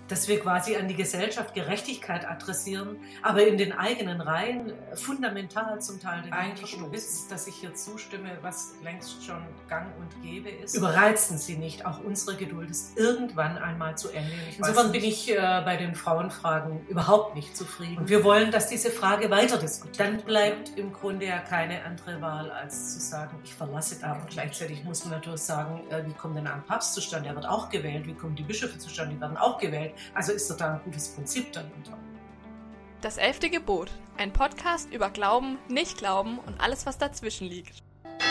dass wir quasi an die Gesellschaft Gerechtigkeit adressieren, aber in den eigenen Reihen fundamental zum Teil den eigentlichen Witz, dass ich hier zustimme, was längst schon gang und gäbe ist. Überreizen Sie nicht, auch unsere Geduld ist irgendwann einmal zu Ende. Insofern bin ich bei den Frauenfragen überhaupt nicht zufrieden. Und wir wollen, dass diese Frage weiter diskutiert wird. Dann bleibt im Grunde ja keine andere Wahl, als zu sagen, ich verlasse da. Aber gleichzeitig muss man natürlich sagen, wie kommt denn ein Papst zustande? Er wird auch gewählt. Wie kommen die Bischöfe zustande? Die werden auch gewählt. Also ist doch da ein gutes Prinzip dahinter. Das 11. Gebot, ein Podcast über Glauben, Nicht-Glauben und alles, was dazwischen liegt.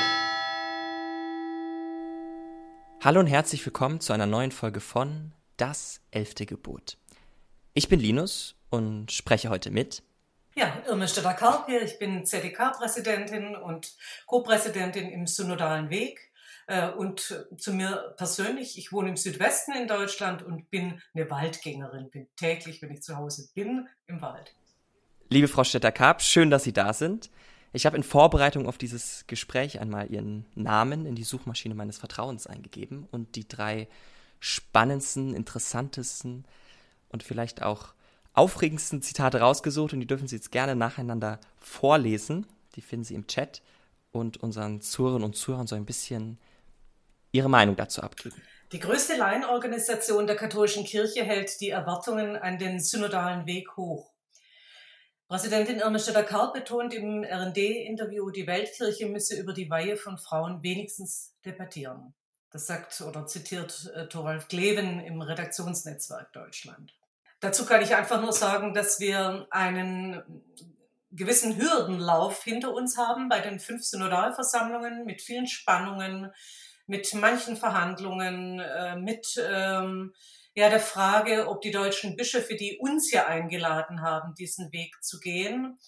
Hallo und herzlich willkommen zu einer neuen Folge von Das 11. Gebot. Ich bin Linus und spreche heute mit... Ja, Irme Stötter-Karp hier. Ich bin ZDK-Präsidentin und Co-Präsidentin im Synodalen Weg. Und zu mir persönlich, ich wohne im Südwesten in Deutschland und bin eine Waldgängerin, bin täglich, wenn ich zu Hause bin, im Wald. Liebe Frau Stötter-Karp, schön, dass Sie da sind. Ich habe in Vorbereitung auf dieses Gespräch einmal Ihren Namen in die Suchmaschine meines Vertrauens eingegeben und die 3 spannendsten, interessantesten und vielleicht auch aufregendsten Zitate rausgesucht und die dürfen Sie jetzt gerne nacheinander vorlesen. Die finden Sie im Chat und unseren Zuhörerinnen und Zuhörern so ein bisschen Ihre Meinung dazu abgeben. Die größte Laienorganisation der katholischen Kirche hält die Erwartungen an den synodalen Weg hoch. Präsidentin Irme Stötter-Karp betont im RND-Interview, die Weltkirche müsse über die Weihe von Frauen wenigstens debattieren. Das sagt oder zitiert Thoralf Kleven im Redaktionsnetzwerk Deutschland. Dazu kann ich einfach nur sagen, dass wir einen gewissen Hürdenlauf hinter uns haben bei den 5 Synodalversammlungen mit vielen Spannungen, mit manchen Verhandlungen, mit der Frage, ob die deutschen Bischöfe, die uns ja eingeladen haben, diesen Weg zu gehen,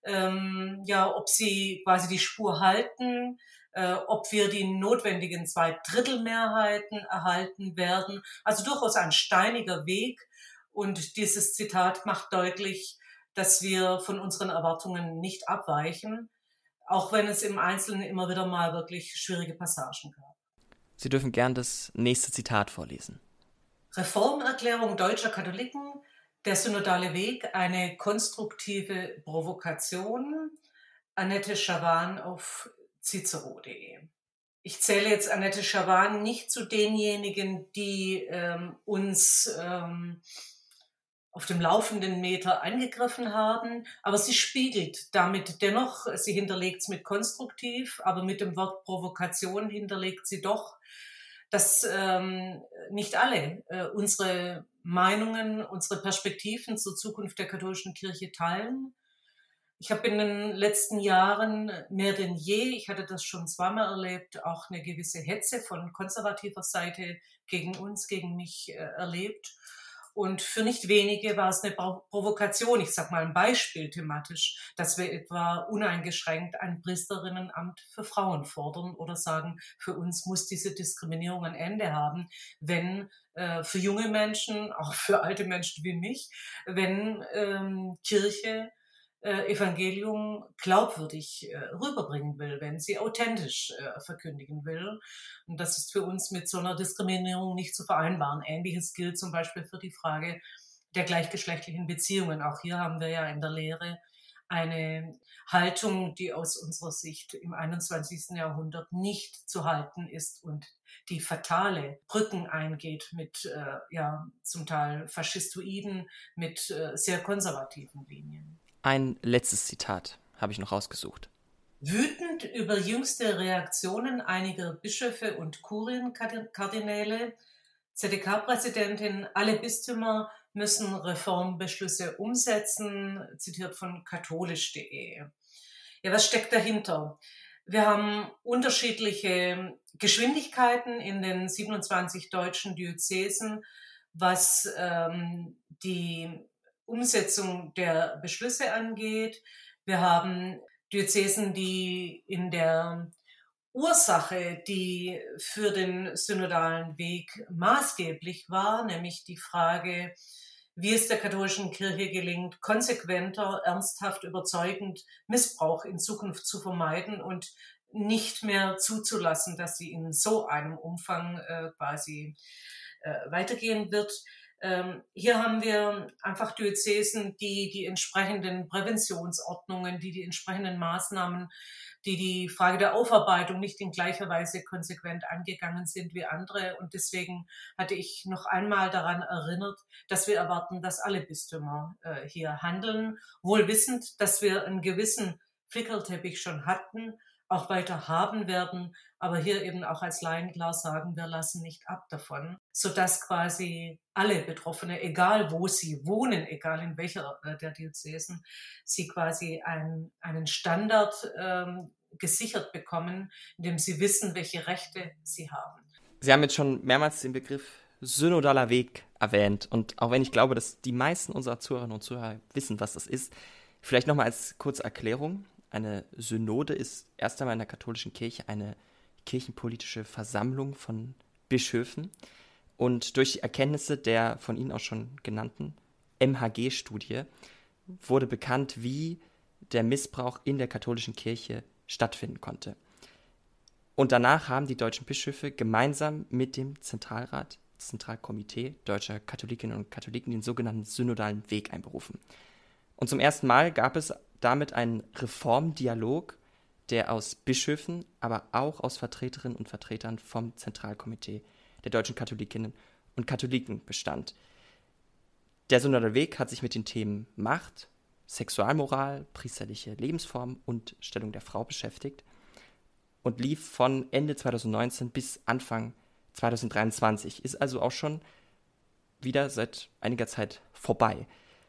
ob sie quasi die Spur halten, ob wir die notwendigen 2/3 erhalten werden. Also durchaus ein steiniger Weg. Und dieses Zitat macht deutlich, dass wir von unseren Erwartungen nicht abweichen, auch wenn es im Einzelnen immer wieder mal wirklich schwierige Passagen gab. Sie dürfen gern das nächste Zitat vorlesen. Reformerklärung deutscher Katholiken, der synodale Weg, eine konstruktive Provokation. Annette Schawan auf cicero.de. Ich zähle jetzt Annette Schawan nicht zu denjenigen, die uns auf dem laufenden Meter angegriffen haben, aber sie spiegelt damit dennoch, sie hinterlegt es mit konstruktiv, aber mit dem Wort Provokation hinterlegt sie doch, dass nicht alle unsere Meinungen, unsere Perspektiven zur Zukunft der katholischen Kirche teilen. Ich habe in den letzten Jahren mehr denn je, ich hatte das schon zweimal erlebt, auch eine gewisse Hetze von konservativer Seite gegen uns, gegen mich erlebt. Und für nicht wenige war es eine Provokation. Ich sage mal ein Beispiel thematisch, dass wir etwa uneingeschränkt ein Priesterinnenamt für Frauen fordern oder sagen, für uns muss diese Diskriminierung ein Ende haben, wenn für junge Menschen, auch für alte Menschen wie mich, wenn Kirche Evangelium glaubwürdig rüberbringen will, wenn sie authentisch verkündigen will. Und das ist für uns mit so einer Diskriminierung nicht zu vereinbaren. Ähnliches gilt zum Beispiel für die Frage der gleichgeschlechtlichen Beziehungen. Auch hier haben wir ja in der Lehre eine Haltung, die aus unserer Sicht im 21. Jahrhundert nicht zu halten ist und die fatale Brücken eingeht mit zum Teil faschistoiden, mit sehr konservativen Linien. Ein letztes Zitat habe ich noch rausgesucht. Wütend über jüngste Reaktionen einiger Bischöfe und Kurienkardinäle, ZDK-Präsidentin, alle Bistümer müssen Reformbeschlüsse umsetzen, zitiert von katholisch.de. Ja, was steckt dahinter? Wir haben unterschiedliche Geschwindigkeiten in den 27 deutschen Diözesen, was die Umsetzung der Beschlüsse angeht. Wir haben Diözesen, die in der Ursache, die für den synodalen Weg maßgeblich war, nämlich die Frage, wie es der katholischen Kirche gelingt, konsequenter, ernsthaft, überzeugend Missbrauch in Zukunft zu vermeiden und nicht mehr zuzulassen, dass sie in so einem Umfang weitergehen wird. Hier haben wir einfach Diözesen, die entsprechenden Präventionsordnungen, die entsprechenden Maßnahmen, die Frage der Aufarbeitung nicht in gleicher Weise konsequent angegangen sind wie andere. Und deswegen hatte ich noch einmal daran erinnert, dass wir erwarten, dass alle Bistümer hier handeln, wohl wissend, dass wir einen gewissen Flickerteppich schon hatten, auch weiter haben werden, aber hier eben auch als Laien klar sagen, wir lassen nicht ab davon, sodass quasi alle Betroffene, egal wo sie wohnen, egal in welcher der Diözesen, sie quasi einen Standard gesichert bekommen, in dem sie wissen, welche Rechte sie haben. Sie haben jetzt schon mehrmals den Begriff synodaler Weg erwähnt und auch wenn ich glaube, dass die meisten unserer Zuhörerinnen und Zuhörer wissen, was das ist, vielleicht nochmal als kurze Erklärung. Eine Synode ist erst einmal in der katholischen Kirche eine kirchenpolitische Versammlung von Bischöfen. Und durch die Erkenntnisse der von Ihnen auch schon genannten MHG-Studie wurde bekannt, wie der Missbrauch in der katholischen Kirche stattfinden konnte. Und danach haben die deutschen Bischöfe gemeinsam mit dem Zentralkomitee deutscher Katholikinnen und Katholiken den sogenannten synodalen Weg einberufen. Und zum ersten Mal gab es damit einen Reformdialog, der aus Bischöfen, aber auch aus Vertreterinnen und Vertretern vom Zentralkomitee der deutschen Katholikinnen und Katholiken bestand. Der synodale Weg hat sich mit den Themen Macht, Sexualmoral, priesterliche Lebensform und Stellung der Frau beschäftigt und lief von Ende 2019 bis Anfang 2023, ist also auch schon wieder seit einiger Zeit vorbei.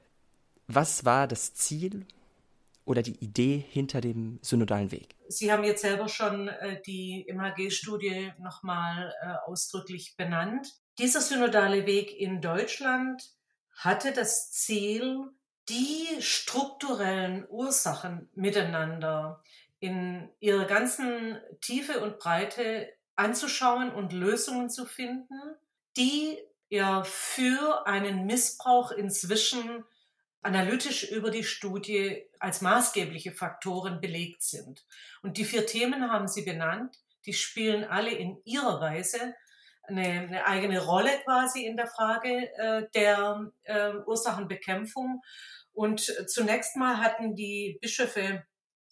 Was war das Ziel oder die Idee hinter dem synodalen Weg? Sie haben jetzt selber schon die MHG-Studie nochmal ausdrücklich benannt. Dieser synodale Weg in Deutschland hatte das Ziel, die strukturellen Ursachen miteinander in ihrer ganzen Tiefe und Breite anzuschauen und Lösungen zu finden, die ja für einen Missbrauch inzwischen analytisch über die Studie als maßgebliche Faktoren belegt sind. Und die 4 Themen haben Sie benannt, die spielen alle in ihrer Weise eine eigene Rolle quasi in der Frage der Ursachenbekämpfung. Und zunächst mal hatten die Bischöfe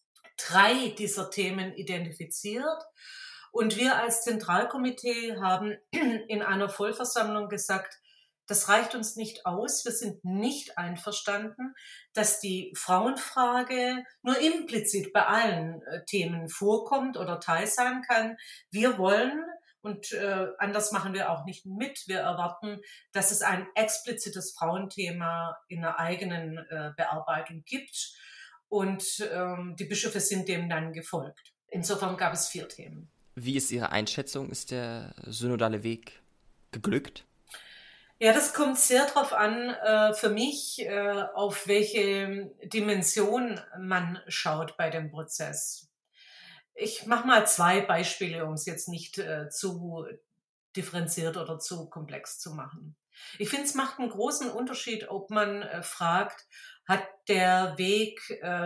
3 dieser Themen identifiziert. Und wir als Zentralkomitee haben in einer Vollversammlung gesagt, das reicht uns nicht aus. Wir sind nicht einverstanden, dass die Frauenfrage nur implizit bei allen Themen vorkommt oder Teil sein kann. Wir wollen, und anders machen wir auch nicht mit, wir erwarten, dass es ein explizites Frauenthema in einer eigenen Bearbeitung gibt. Und die Bischöfe sind dem dann gefolgt. Insofern gab es 4 Themen. Wie ist Ihre Einschätzung? Ist der synodale Weg geglückt? Ja, das kommt sehr drauf an, für mich, auf welche Dimension man schaut bei dem Prozess. Ich mache mal 2 Beispiele, um es jetzt nicht zu differenziert oder zu komplex zu machen. Ich finde, es macht einen großen Unterschied, ob man fragt, hat der Weg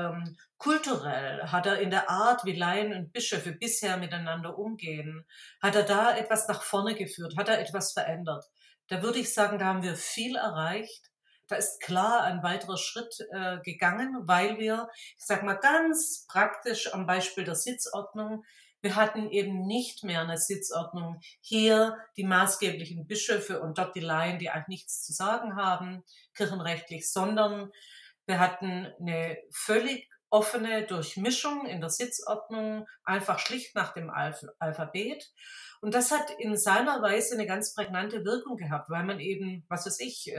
kulturell, hat er in der Art, wie Laien und Bischöfe bisher miteinander umgehen, hat er da etwas nach vorne geführt, hat er etwas verändert? Da würde ich sagen, da haben wir viel erreicht. Da ist klar ein weiterer Schritt gegangen, weil wir, ich sage mal ganz praktisch am Beispiel der Sitzordnung, wir hatten eben nicht mehr eine Sitzordnung, hier die maßgeblichen Bischöfe und dort die Laien, die eigentlich nichts zu sagen haben, kirchenrechtlich, sondern wir hatten eine völlig offene Durchmischung in der Sitzordnung, einfach schlicht nach dem Alphabet. Und das hat in seiner Weise eine ganz prägnante Wirkung gehabt, weil man eben, was weiß ich,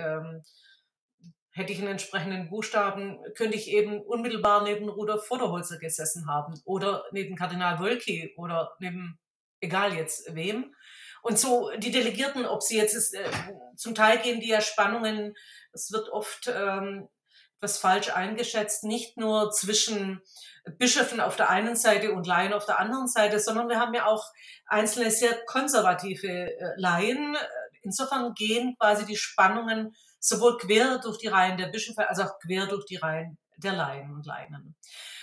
hätte ich einen entsprechenden Buchstaben, könnte ich eben unmittelbar neben Rudolf Voderholzer gesessen haben oder neben Kardinal Wölki oder neben, egal jetzt wem. Und so die Delegierten, ob sie jetzt, zum Teil gehen die ja Spannungen, es wird oft etwas falsch eingeschätzt, nicht nur zwischen Bischöfen auf der einen Seite und Laien auf der anderen Seite, sondern wir haben ja auch einzelne sehr konservative Laien. Insofern gehen quasi die Spannungen sowohl quer durch die Reihen der Bischöfe als auch quer durch die Reihen der Laien und Laien.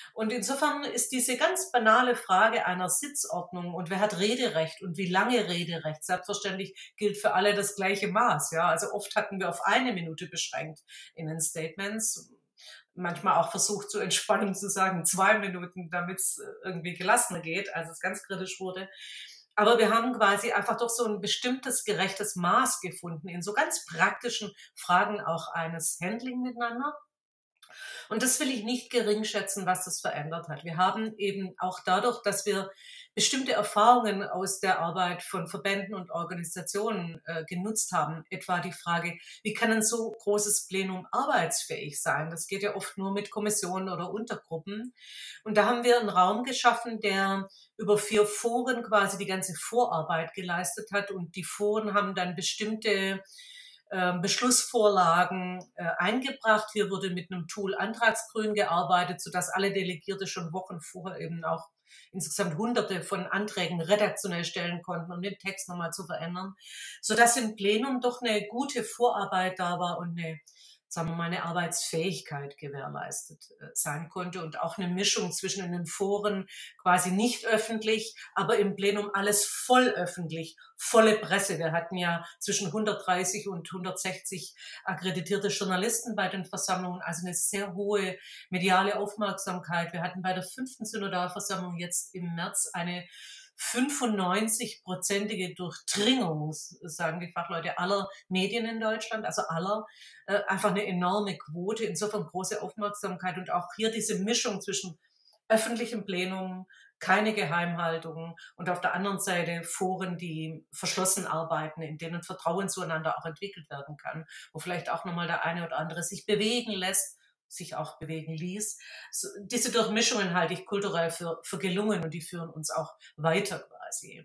Und insofern ist diese ganz banale Frage einer Sitzordnung und wer hat Rederecht und wie lange Rederecht, selbstverständlich gilt für alle das gleiche Maß. Ja, also oft hatten wir auf 1 Minute beschränkt in den Statements. Manchmal auch versucht, zur Entspannung zu sagen 2 Minuten, damit es irgendwie gelassener geht, als es ganz kritisch wurde. Aber wir haben quasi einfach doch so ein bestimmtes gerechtes Maß gefunden in so ganz praktischen Fragen auch eines Handling miteinander. Und das will ich nicht geringschätzen, was das verändert hat. Wir haben eben auch dadurch, dass wir bestimmte Erfahrungen aus der Arbeit von Verbänden und Organisationen genutzt haben, etwa die Frage, wie kann ein so großes Plenum arbeitsfähig sein? Das geht ja oft nur mit Kommissionen oder Untergruppen. Und da haben wir einen Raum geschaffen, der über 4 Foren quasi die ganze Vorarbeit geleistet hat. Und die Foren haben dann bestimmte Beschlussvorlagen eingebracht. Hier wurde mit einem Tool Antragsgrün gearbeitet, sodass alle Delegierte schon Wochen vorher eben auch insgesamt Hunderte von Anträgen redaktionell stellen konnten, um den Text nochmal zu verändern, sodass im Plenum doch eine gute Vorarbeit da war und sagen wir mal, eine Arbeitsfähigkeit gewährleistet sein konnte und auch eine Mischung zwischen in den Foren quasi nicht öffentlich, aber im Plenum alles voll öffentlich, volle Presse. Wir hatten ja zwischen 130 und 160 akkreditierte Journalisten bei den Versammlungen, also eine sehr hohe mediale Aufmerksamkeit. Wir hatten bei der 5. Synodalversammlung jetzt im März eine 95-prozentige Durchdringung, sagen die Fachleute, aller Medien in Deutschland, also aller, einfach eine enorme Quote, insofern große Aufmerksamkeit und auch hier diese Mischung zwischen öffentlichem Plenum, keine Geheimhaltung und auf der anderen Seite Foren, die verschlossen arbeiten, in denen Vertrauen zueinander auch entwickelt werden kann, wo vielleicht auch nochmal der eine oder andere sich bewegen lässt, sich auch bewegen ließ. So, diese Durchmischungen halte ich kulturell für gelungen und die führen uns auch weiter quasi.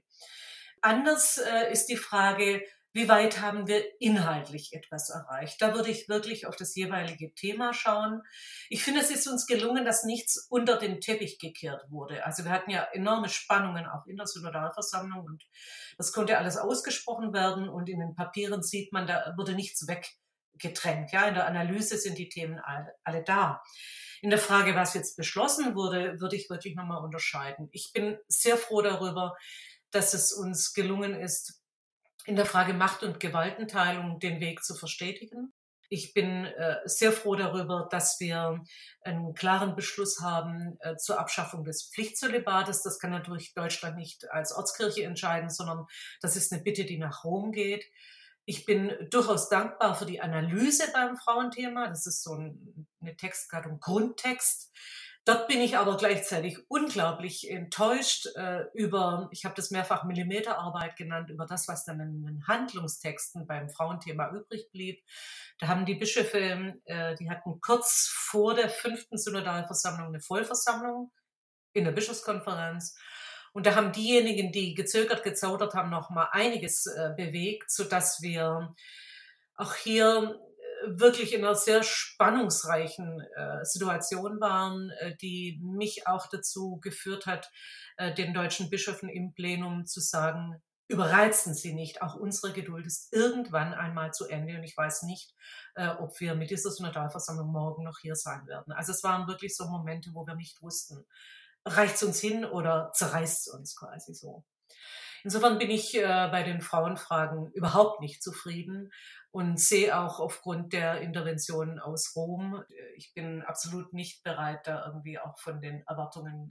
Anders ist die Frage, wie weit haben wir inhaltlich etwas erreicht? Da würde ich wirklich auf das jeweilige Thema schauen. Ich finde, es ist uns gelungen, dass nichts unter den Teppich gekehrt wurde. Also wir hatten ja enorme Spannungen auch in der Synodalversammlung und das konnte alles ausgesprochen werden und in den Papieren sieht man, da wurde nichts weggetrennt. Ja, in der Analyse sind die Themen alle da. In der Frage, was jetzt beschlossen wurde, würde ich wirklich nochmal unterscheiden. Ich bin sehr froh darüber, dass es uns gelungen ist, in der Frage Macht- und Gewaltenteilung den Weg zu verstetigen. Ich bin sehr froh darüber, dass wir einen klaren Beschluss haben zur Abschaffung des Pflichtzölibates. Das kann natürlich Deutschland nicht als Ortskirche entscheiden, sondern das ist eine Bitte, die nach Rom geht. Ich bin durchaus dankbar für die Analyse beim Frauenthema. Das ist so eine Textgattung Grundtext. Dort bin ich aber gleichzeitig unglaublich enttäuscht über, ich habe das mehrfach Millimeterarbeit genannt, über das, was dann in den Handlungstexten beim Frauenthema übrig blieb. Da haben die Bischöfe, die hatten kurz vor der 5. Synodalversammlung eine Vollversammlung in der Bischofskonferenz. Und da haben diejenigen, die gezögert, gezaudert haben, noch mal einiges bewegt, sodass wir auch hier wirklich in einer sehr spannungsreichen Situation waren, die mich auch dazu geführt hat, den deutschen Bischöfen im Plenum zu sagen, überreizen Sie nicht, auch unsere Geduld ist irgendwann einmal zu Ende und ich weiß nicht, ob wir mit dieser Synodalversammlung morgen noch hier sein werden. Also es waren wirklich so Momente, wo wir nicht wussten, reicht es uns hin oder zerreißt es uns quasi so. Insofern bin ich bei den Frauenfragen überhaupt nicht zufrieden und sehe auch aufgrund der Interventionen aus Rom, ich bin absolut nicht bereit, da irgendwie auch von den Erwartungen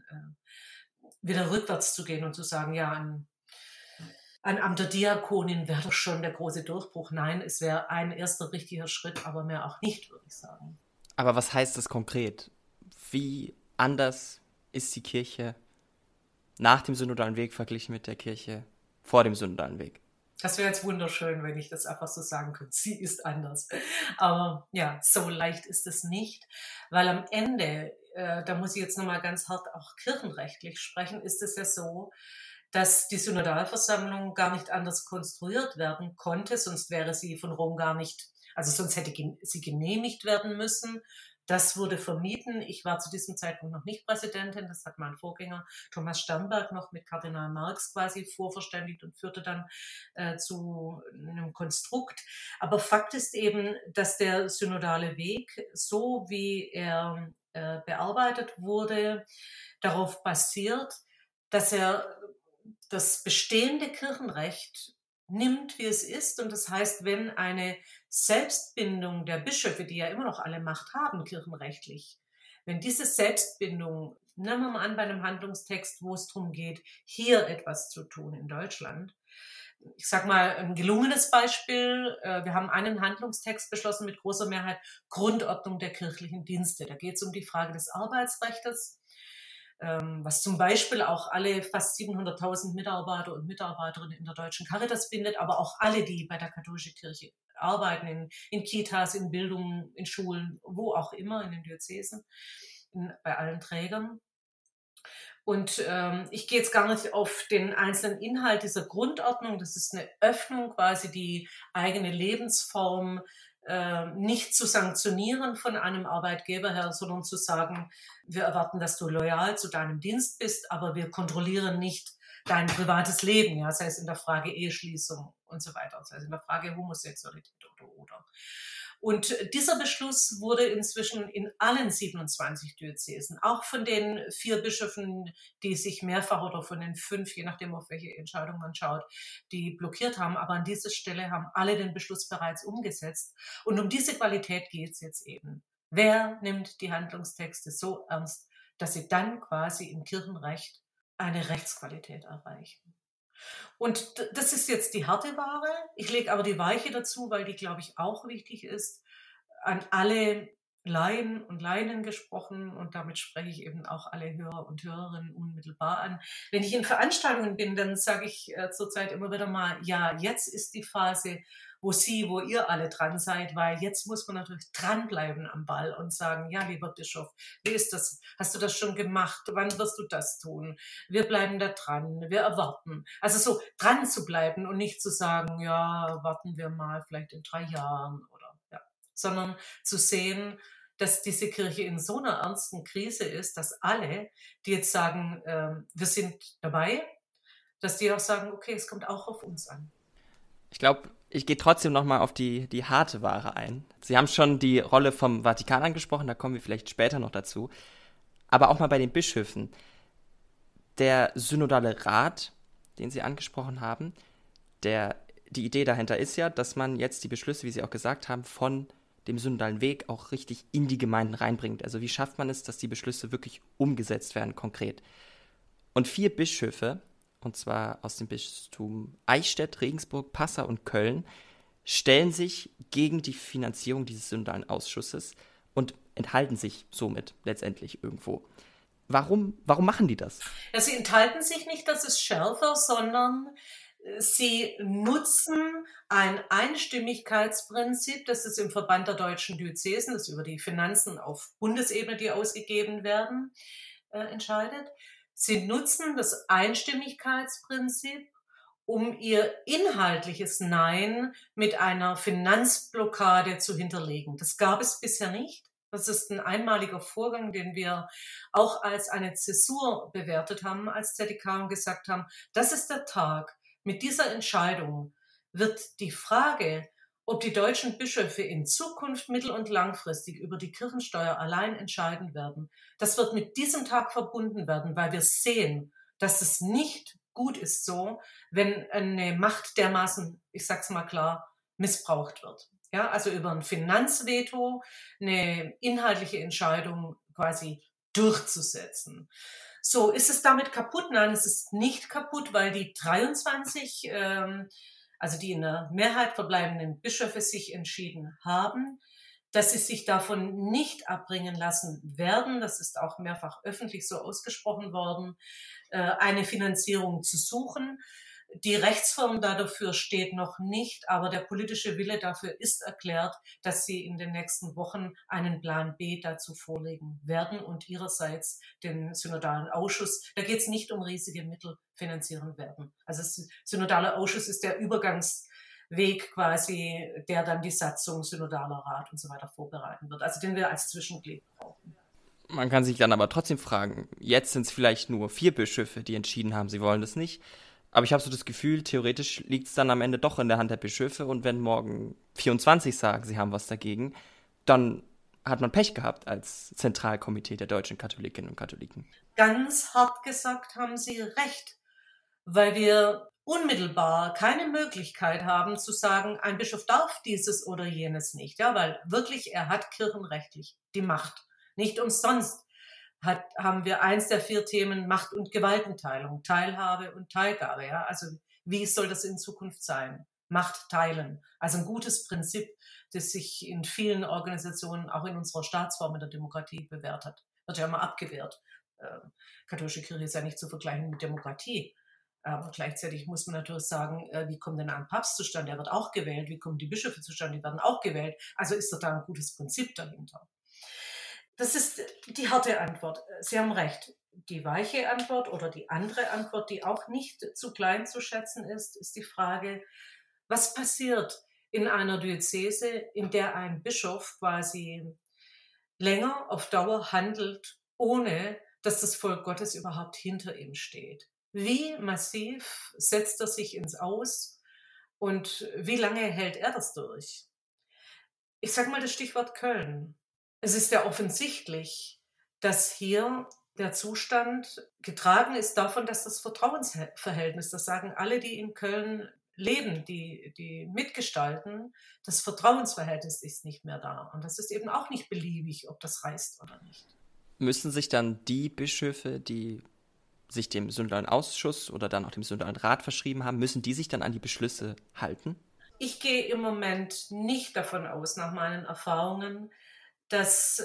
wieder rückwärts zu gehen und zu sagen, ja, ein Amt der Diakonin wäre doch schon der große Durchbruch. Nein, es wäre ein erster richtiger Schritt, aber mehr auch nicht, würde ich sagen. Aber was heißt das konkret? Wie anders ist die Kirche nach dem synodalen Weg verglichen mit der Kirche vor dem synodalen Weg? Das wäre jetzt wunderschön, wenn ich das einfach so sagen könnte. Sie ist anders. Aber ja, so leicht ist es nicht, weil am Ende, da muss ich jetzt nochmal ganz hart auch kirchenrechtlich sprechen, ist es ja so, dass die Synodalversammlung gar nicht anders konstruiert werden konnte, sonst wäre sie von Rom gar nicht, also sonst hätte sie genehmigt werden müssen. Das wurde vermieden. Ich war zu diesem Zeitpunkt noch nicht Präsidentin. Das hat mein Vorgänger Thomas Sternberg noch mit Kardinal Marx quasi vorverständigt und führte dann zu einem Konstrukt. Aber Fakt ist eben, dass der synodale Weg, so wie er bearbeitet wurde, darauf basiert, dass er das bestehende Kirchenrecht nimmt, wie es ist. Und das heißt, wenn eine Selbstbindung der Bischöfe, die ja immer noch alle Macht haben, kirchenrechtlich, wenn diese Selbstbindung, nehmen wir mal an bei einem Handlungstext, wo es darum geht, hier etwas zu tun in Deutschland. Ich sage mal ein gelungenes Beispiel. Wir haben einen Handlungstext beschlossen mit großer Mehrheit, Grundordnung der kirchlichen Dienste. Da geht es um die Frage des Arbeitsrechts, was zum Beispiel auch alle fast 700.000 Mitarbeiter und Mitarbeiterinnen in der Deutschen Caritas bindet, aber auch alle, die bei der katholischen Kirche arbeiten, in Kitas, in Bildung, in Schulen, wo auch immer, in den Diözesen, bei allen Trägern. Und ich gehe jetzt gar nicht auf den einzelnen Inhalt dieser Grundordnung. Das ist eine Öffnung, quasi die eigene Lebensform nicht zu sanktionieren von einem Arbeitgeber her, sondern zu sagen, wir erwarten, dass du loyal zu deinem Dienst bist, aber wir kontrollieren nicht dein privates Leben, ja, sei es in der Frage Eheschließung und so weiter, sei es in der Frage Homosexualität oder. Und dieser Beschluss wurde inzwischen in allen 27 Diözesen, auch von den 4 Bischöfen, die sich mehrfach oder von den 5, je nachdem auf welche Entscheidung man schaut, die blockiert haben. Aber an dieser Stelle haben alle den Beschluss bereits umgesetzt. Und um diese Qualität geht es jetzt eben. Wer nimmt die Handlungstexte so ernst, dass sie dann quasi im Kirchenrecht eine Rechtsqualität erreichen? Und das ist jetzt die harte Ware. Ich lege aber die weiche dazu, weil die, glaube ich, auch wichtig ist, an alle Laien und Laien gesprochen, und damit spreche ich eben auch alle Hörer und Hörerinnen unmittelbar an. Wenn ich in Veranstaltungen bin, dann sage ich zurzeit immer wieder mal, ja, jetzt ist die Phase, wo ihr alle dran seid, weil jetzt muss man natürlich dranbleiben am Ball und sagen, ja, lieber Bischof, wie ist das? Hast du das schon gemacht? Wann wirst du das tun? Wir bleiben da dran, wir erwarten. Also so dran zu bleiben und nicht zu sagen, ja, warten wir mal, vielleicht in 3 Jahren oder ja, sondern zu sehen, dass diese Kirche in so einer ernsten Krise ist, dass alle, die jetzt sagen, wir sind dabei, dass die auch sagen, okay, es kommt auch auf uns an. Ich glaube, ich gehe trotzdem nochmal auf die harte Ware ein. Sie haben schon die Rolle vom Vatikan angesprochen, da kommen wir vielleicht später noch dazu. Aber auch mal bei den Bischöfen. Der synodale Rat, den Sie angesprochen haben, die Idee dahinter ist ja, dass man jetzt die Beschlüsse, wie Sie auch gesagt haben, von dem synodalen Weg auch richtig in die Gemeinden reinbringt. Also wie schafft man es, dass die Beschlüsse wirklich umgesetzt werden, konkret? Und 4 Bischöfe, und zwar aus dem Bistum Eichstätt, Regensburg, Passau und Köln, stellen sich gegen die Finanzierung dieses synodalen Ausschusses und enthalten sich somit letztendlich irgendwo. Warum machen die das? Ja, sie enthalten sich nicht, das ist schärfer, sondern sie nutzen ein Einstimmigkeitsprinzip, das ist im Verband der deutschen Diözesen, das über die Finanzen auf Bundesebene, die ausgegeben werden, entscheidet. Sie nutzen das Einstimmigkeitsprinzip, um ihr inhaltliches Nein mit einer Finanzblockade zu hinterlegen. Das gab es bisher nicht. Das ist ein einmaliger Vorgang, den wir auch als eine Zäsur bewertet haben als ZDK und gesagt haben, das ist der Tag. Mit dieser Entscheidung wird die Frage, ob die deutschen Bischöfe in Zukunft mittel- und langfristig über die Kirchensteuer allein entscheiden werden, das wird mit diesem Tag verbunden werden, weil wir sehen, dass es nicht gut ist so, wenn eine Macht dermaßen, ich sag's mal klar, missbraucht wird. Ja, also über ein Finanzveto eine inhaltliche Entscheidung quasi durchzusetzen. So, ist es damit kaputt? Nein, es ist nicht kaputt, weil die 23, also die in der Mehrheit verbleibenden Bischöfe sich entschieden haben, dass sie sich davon nicht abbringen lassen werden, das ist auch mehrfach öffentlich so ausgesprochen worden, eine Finanzierung zu suchen. Die Rechtsform dafür steht noch nicht, aber der politische Wille dafür ist erklärt, dass sie in den nächsten Wochen einen Plan B dazu vorlegen werden und ihrerseits den synodalen Ausschuss, da geht es nicht um riesige Mittel, finanzieren werden. Also der synodale Ausschuss ist der Übergangsweg quasi, der dann die Satzung, synodaler Rat und so weiter vorbereiten wird. Also den wir als Zwischenglied brauchen. Man kann sich dann aber trotzdem fragen, jetzt sind es vielleicht nur 4 Bischöfe, die entschieden haben, sie wollen das nicht. Aber ich habe so das Gefühl, theoretisch liegt es dann am Ende doch in der Hand der Bischöfe. Und wenn morgen 24 sagen, sie haben was dagegen, dann hat man Pech gehabt als Zentralkomitee der deutschen Katholikinnen und Katholiken. Ganz hart gesagt haben Sie recht, weil wir unmittelbar keine Möglichkeit haben zu sagen, ein Bischof darf dieses oder jenes nicht. Ja, weil wirklich er hat kirchenrechtlich die Macht. Nicht umsonst haben wir eins der 4 Themen Macht- und Gewaltenteilung, Teilhabe und Teilgabe. Ja, also wie soll das in Zukunft sein? Macht teilen. Also ein gutes Prinzip, das sich in vielen Organisationen, auch in unserer Staatsform in der Demokratie bewährt hat. Wird ja immer abgewehrt. Katholische Kirche ist ja nicht zu vergleichen mit Demokratie. Aber gleichzeitig muss man natürlich sagen, wie kommt denn ein Papst zustande? Der wird auch gewählt. Wie kommen die Bischöfe zustande? Die werden auch gewählt. Also ist doch da ein gutes Prinzip dahinter. Das ist die harte Antwort. Sie haben recht. Die weiche Antwort oder die andere Antwort, die auch nicht zu klein zu schätzen ist, ist die Frage, was passiert in einer Diözese, in der ein Bischof quasi länger auf Dauer handelt, ohne dass das Volk Gottes überhaupt hinter ihm steht. Wie massiv setzt er sich ins Aus und wie lange hält er das durch? Ich sage mal das Stichwort Köln. Es ist ja offensichtlich, dass hier der Zustand getragen ist davon, dass das Vertrauensverhältnis, das sagen alle, die in Köln leben, die mitgestalten, das Vertrauensverhältnis ist nicht mehr da. Und das ist eben auch nicht beliebig, ob das reißt oder nicht. Müssen sich dann die Bischöfe, die sich dem Synodalen Ausschuss oder dann auch dem Synodalen Rat verschrieben haben, müssen die sich dann an die Beschlüsse halten? Ich gehe im Moment nicht davon aus, nach meinen Erfahrungen, dass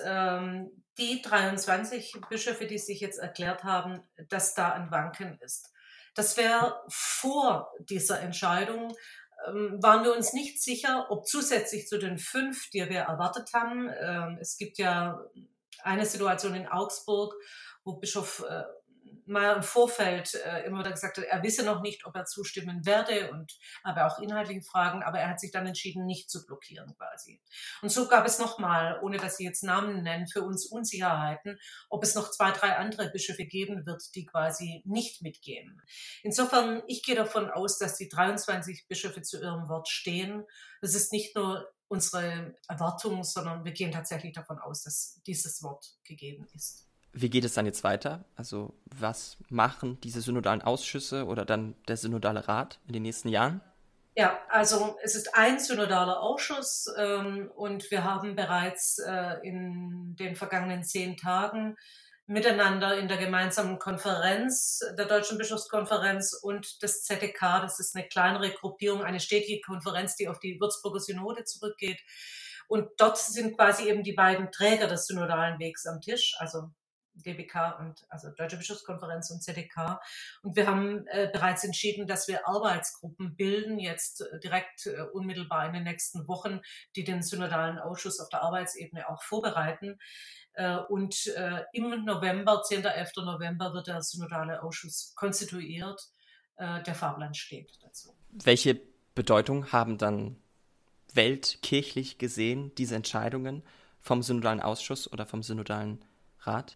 die 23 Bischöfe, die sich jetzt erklärt haben, dass da ein Wanken ist. Das wäre vor dieser Entscheidung, waren wir uns nicht sicher, ob zusätzlich zu den 5, die wir erwartet haben, es gibt ja eine Situation in Augsburg, wo Bischof mal im Vorfeld immer wieder gesagt hat, er wisse noch nicht, ob er zustimmen werde und aber auch inhaltliche Fragen, aber er hat sich dann entschieden, nicht zu blockieren quasi. Und so gab es nochmal, ohne dass Sie jetzt Namen nennen, für uns Unsicherheiten, ob es noch 2, 3 andere Bischöfe geben wird, die quasi nicht mitgehen. Insofern, ich gehe davon aus, dass die 23 Bischöfe zu ihrem Wort stehen. Das ist nicht nur unsere Erwartung, sondern wir gehen tatsächlich davon aus, dass dieses Wort gegeben ist. Wie geht es dann jetzt weiter? Also was machen diese synodalen Ausschüsse oder dann der synodale Rat in den nächsten Jahren? Ja, also es ist ein synodaler Ausschuss und wir haben bereits in den vergangenen 10 Tagen miteinander in der gemeinsamen Konferenz der Deutschen Bischofskonferenz und des ZDK, das ist eine kleinere Gruppierung, eine stetige Konferenz, die auf die Würzburger Synode zurückgeht. Und dort sind quasi eben die beiden Träger des synodalen Wegs am Tisch, also DBK und also Deutsche Bischofskonferenz und ZDK. Und wir haben bereits entschieden, dass wir Arbeitsgruppen bilden, jetzt direkt unmittelbar in den nächsten Wochen, die den synodalen Ausschuss auf der Arbeitsebene auch vorbereiten. Und im November, 10. 11. November, wird der synodale Ausschuss konstituiert. Der Fahrplan steht dazu. Welche Bedeutung haben dann weltkirchlich gesehen diese Entscheidungen vom synodalen Ausschuss oder vom synodalen Rat?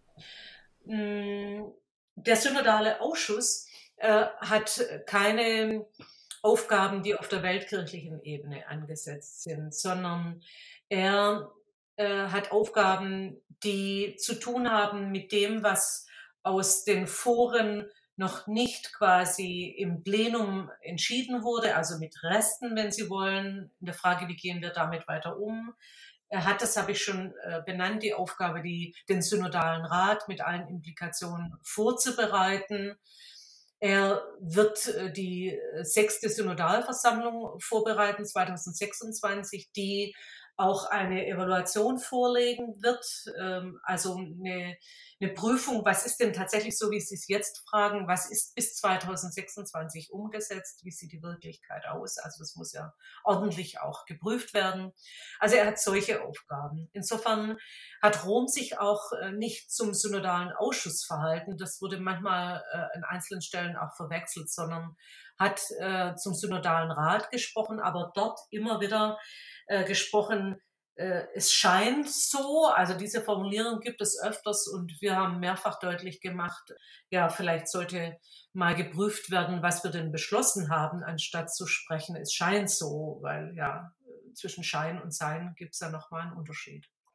Der synodale Ausschuss hat keine Aufgaben, die auf der weltkirchlichen Ebene angesetzt sind, sondern er hat Aufgaben, die zu tun haben mit dem, was aus den Foren noch nicht quasi im Plenum entschieden wurde, also mit Resten, wenn Sie wollen, in der Frage, wie gehen wir damit weiter um. Er hat, das habe ich schon benannt, die Aufgabe, den synodalen Rat mit allen Implikationen vorzubereiten. Er wird die 6. Synodalversammlung vorbereiten, 2026, die auch eine Evaluation vorlegen wird, also eine Prüfung, was ist denn tatsächlich so, wie Sie es jetzt fragen, was ist bis 2026 umgesetzt, wie sieht die Wirklichkeit aus, also das muss ja ordentlich auch geprüft werden. Also er hat solche Aufgaben. Insofern hat Rom sich auch nicht zum synodalen Ausschuss verhalten, das wurde manchmal an einzelnen Stellen auch verwechselt, sondern hat zum synodalen Rat gesprochen, aber dort immer wieder gesprochen, es scheint so, also diese Formulierung gibt es öfters und wir haben mehrfach deutlich gemacht, ja, vielleicht sollte mal geprüft werden, was wir denn beschlossen haben, anstatt zu sprechen, es scheint so, weil ja, zwischen Schein und Sein gibt es ja nochmal einen Unterschied.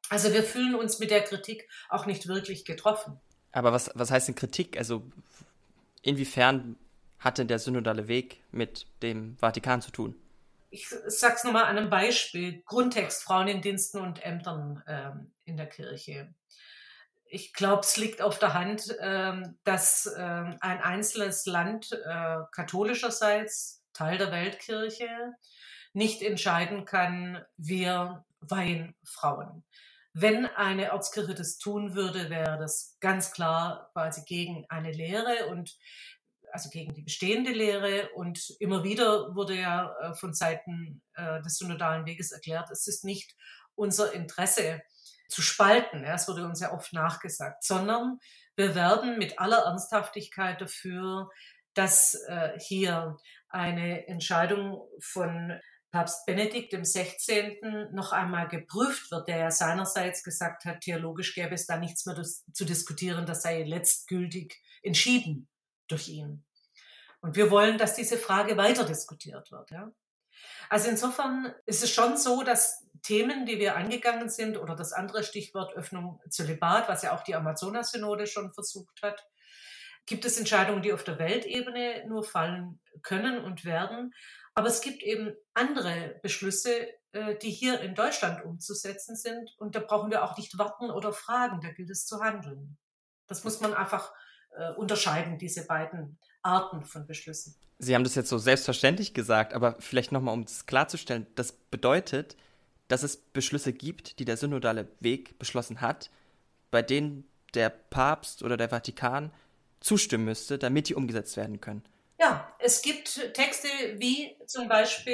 Also wir fühlen uns mit der Kritik auch nicht wirklich getroffen. Aber was heißt denn Kritik? Also inwiefern hat denn der synodale Weg mit dem Vatikan zu tun? Ich sage es nochmal an einem Beispiel. Grundtext Frauen in Diensten und Ämtern in der Kirche. Ich glaube, es liegt auf der Hand, dass ein einzelnes Land katholischerseits, Teil der Weltkirche, nicht entscheiden kann, wir weihen Frauen. Wenn eine Ortskirche das tun würde, wäre das ganz klar quasi gegen eine Lehre und also gegen die bestehende Lehre. Und immer wieder wurde ja von Seiten des synodalen Weges erklärt, es ist nicht unser Interesse zu spalten, ja, es wurde uns ja oft nachgesagt, sondern wir werben mit aller Ernsthaftigkeit dafür, dass hier eine Entscheidung von Papst Benedikt dem 16. noch einmal geprüft wird, der ja seinerseits gesagt hat, theologisch gäbe es da nichts mehr zu diskutieren, das sei letztgültig entschieden durch ihn. Und wir wollen, dass diese Frage weiter diskutiert wird. Ja? Also insofern ist es schon so, dass Themen, die wir angegangen sind, oder das andere Stichwort Öffnung Zölibat, was ja auch die Amazonas-Synode schon versucht hat, gibt es Entscheidungen, die auf der Weltebene nur fallen können und werden. Aber es gibt eben andere Beschlüsse, die hier in Deutschland umzusetzen sind. Und da brauchen wir auch nicht warten oder fragen, da gilt es zu handeln. Das muss man einfach unterscheiden, diese beiden Arten von Beschlüssen. Sie haben das jetzt so selbstverständlich gesagt, aber vielleicht nochmal, um es klarzustellen, das bedeutet, dass es Beschlüsse gibt, die der synodale Weg beschlossen hat, bei denen der Papst oder der Vatikan zustimmen müsste, damit die umgesetzt werden können. Ja, es gibt Texte wie zum Beispiel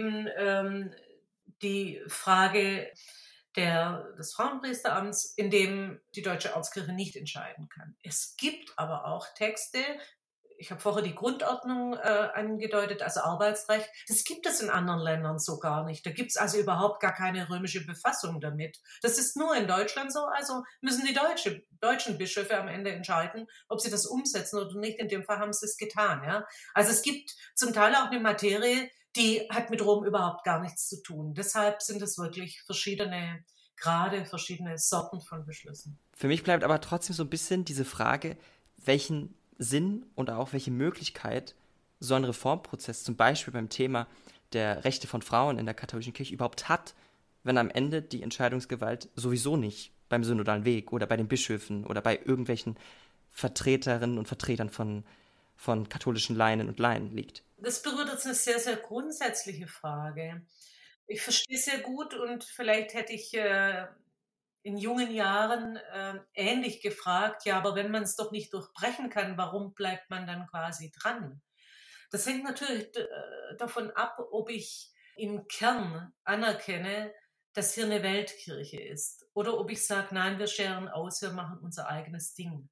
eben die Frage des Frauenpriesteramts, in dem die Deutsche Ortskirche nicht entscheiden kann. Es gibt aber auch Texte, ich habe vorher die Grundordnung angedeutet, also Arbeitsrecht, das gibt es in anderen Ländern so gar nicht. Da gibt es also überhaupt gar keine römische Befassung damit. Das ist nur in Deutschland so, also müssen die deutschen Bischöfe am Ende entscheiden, ob sie das umsetzen oder nicht. In dem Fall haben sie es getan. Ja? Also es gibt zum Teil auch eine Materie, die hat mit Rom überhaupt gar nichts zu tun. Deshalb sind es wirklich verschiedene Sorten von Beschlüssen. Für mich bleibt aber trotzdem so ein bisschen diese Frage, welchen Sinn und auch welche Möglichkeit so ein Reformprozess zum Beispiel beim Thema der Rechte von Frauen in der katholischen Kirche überhaupt hat, wenn am Ende die Entscheidungsgewalt sowieso nicht beim synodalen Weg oder bei den Bischöfen oder bei irgendwelchen Vertreterinnen und Vertretern von katholischen Laien und Laien liegt. Das berührt jetzt eine sehr, sehr grundsätzliche Frage. Ich verstehe sehr gut und vielleicht hätte ich in jungen Jahren ähnlich gefragt, ja, aber wenn man es doch nicht durchbrechen kann, warum bleibt man dann quasi dran? Das hängt natürlich davon ab, ob ich im Kern anerkenne, dass hier eine Weltkirche ist oder ob ich sage, nein, wir scheren aus, wir machen unser eigenes Ding.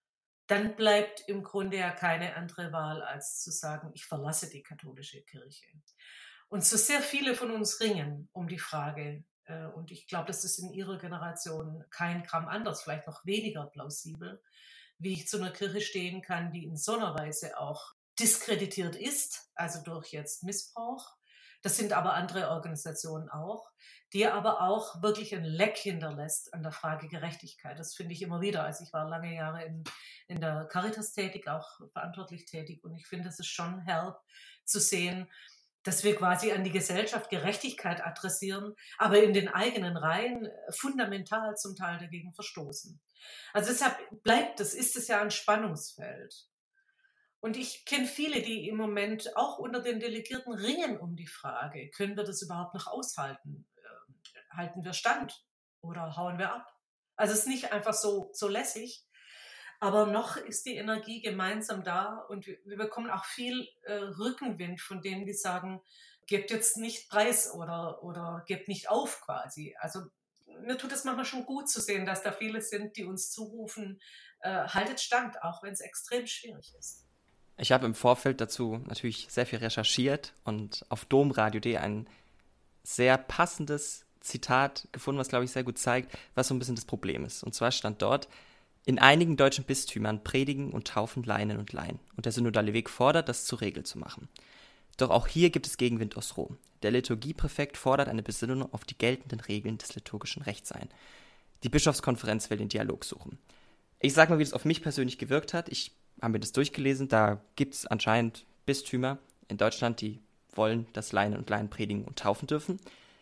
Dann bleibt im Grunde ja keine andere Wahl, als zu sagen, ich verlasse die katholische Kirche. Und so sehr viele von uns ringen um die Frage, und ich glaube, das ist in Ihrer Generation kein Gramm anders, vielleicht noch weniger plausibel, wie ich zu einer Kirche stehen kann, die in so einer Weise auch diskreditiert ist, also durch jetzt Missbrauch. Das sind aber andere Organisationen auch, die aber auch wirklich ein Leck hinterlässt an der Frage Gerechtigkeit. Das finde ich immer wieder. Also ich war lange Jahre in der Caritas tätig, auch verantwortlich tätig, und ich finde, es ist schon herb zu sehen, dass wir quasi an die Gesellschaft Gerechtigkeit adressieren, aber in den eigenen Reihen fundamental zum Teil dagegen verstoßen. Also deshalb ist es ja ein Spannungsfeld. Und ich kenne viele, die im Moment auch unter den Delegierten ringen um die Frage, können wir das überhaupt noch aushalten? Halten wir stand oder hauen wir ab? Also es ist nicht einfach so lässig. Aber noch ist die Energie gemeinsam da und wir bekommen auch viel Rückenwind von denen, die sagen, gebt jetzt nicht preis oder gebt nicht auf quasi. Also mir tut es manchmal schon gut zu sehen, dass da viele sind, die uns zurufen, haltet stand, auch wenn es extrem schwierig ist. Ich habe im Vorfeld dazu natürlich sehr viel recherchiert und auf domradio.de ein sehr passendes Zitat gefunden, was, glaube ich, sehr gut zeigt, was so ein bisschen das Problem ist. Und zwar stand dort: In einigen deutschen Bistümern predigen und taufen Laien und Laien, und der synodale Weg fordert, das zur Regel zu machen. Doch auch hier gibt es Gegenwind aus Rom. Der Liturgiepräfekt fordert eine Besinnung auf die geltenden Regeln des liturgischen Rechts ein. Die Bischofskonferenz will den Dialog suchen. Ich sage mal, wie das auf mich persönlich gewirkt hat. Ich habe mir das durchgelesen. Da gibt es anscheinend Bistümer in Deutschland, die wollen, dass Laien und Laien predigen und taufen dürfen.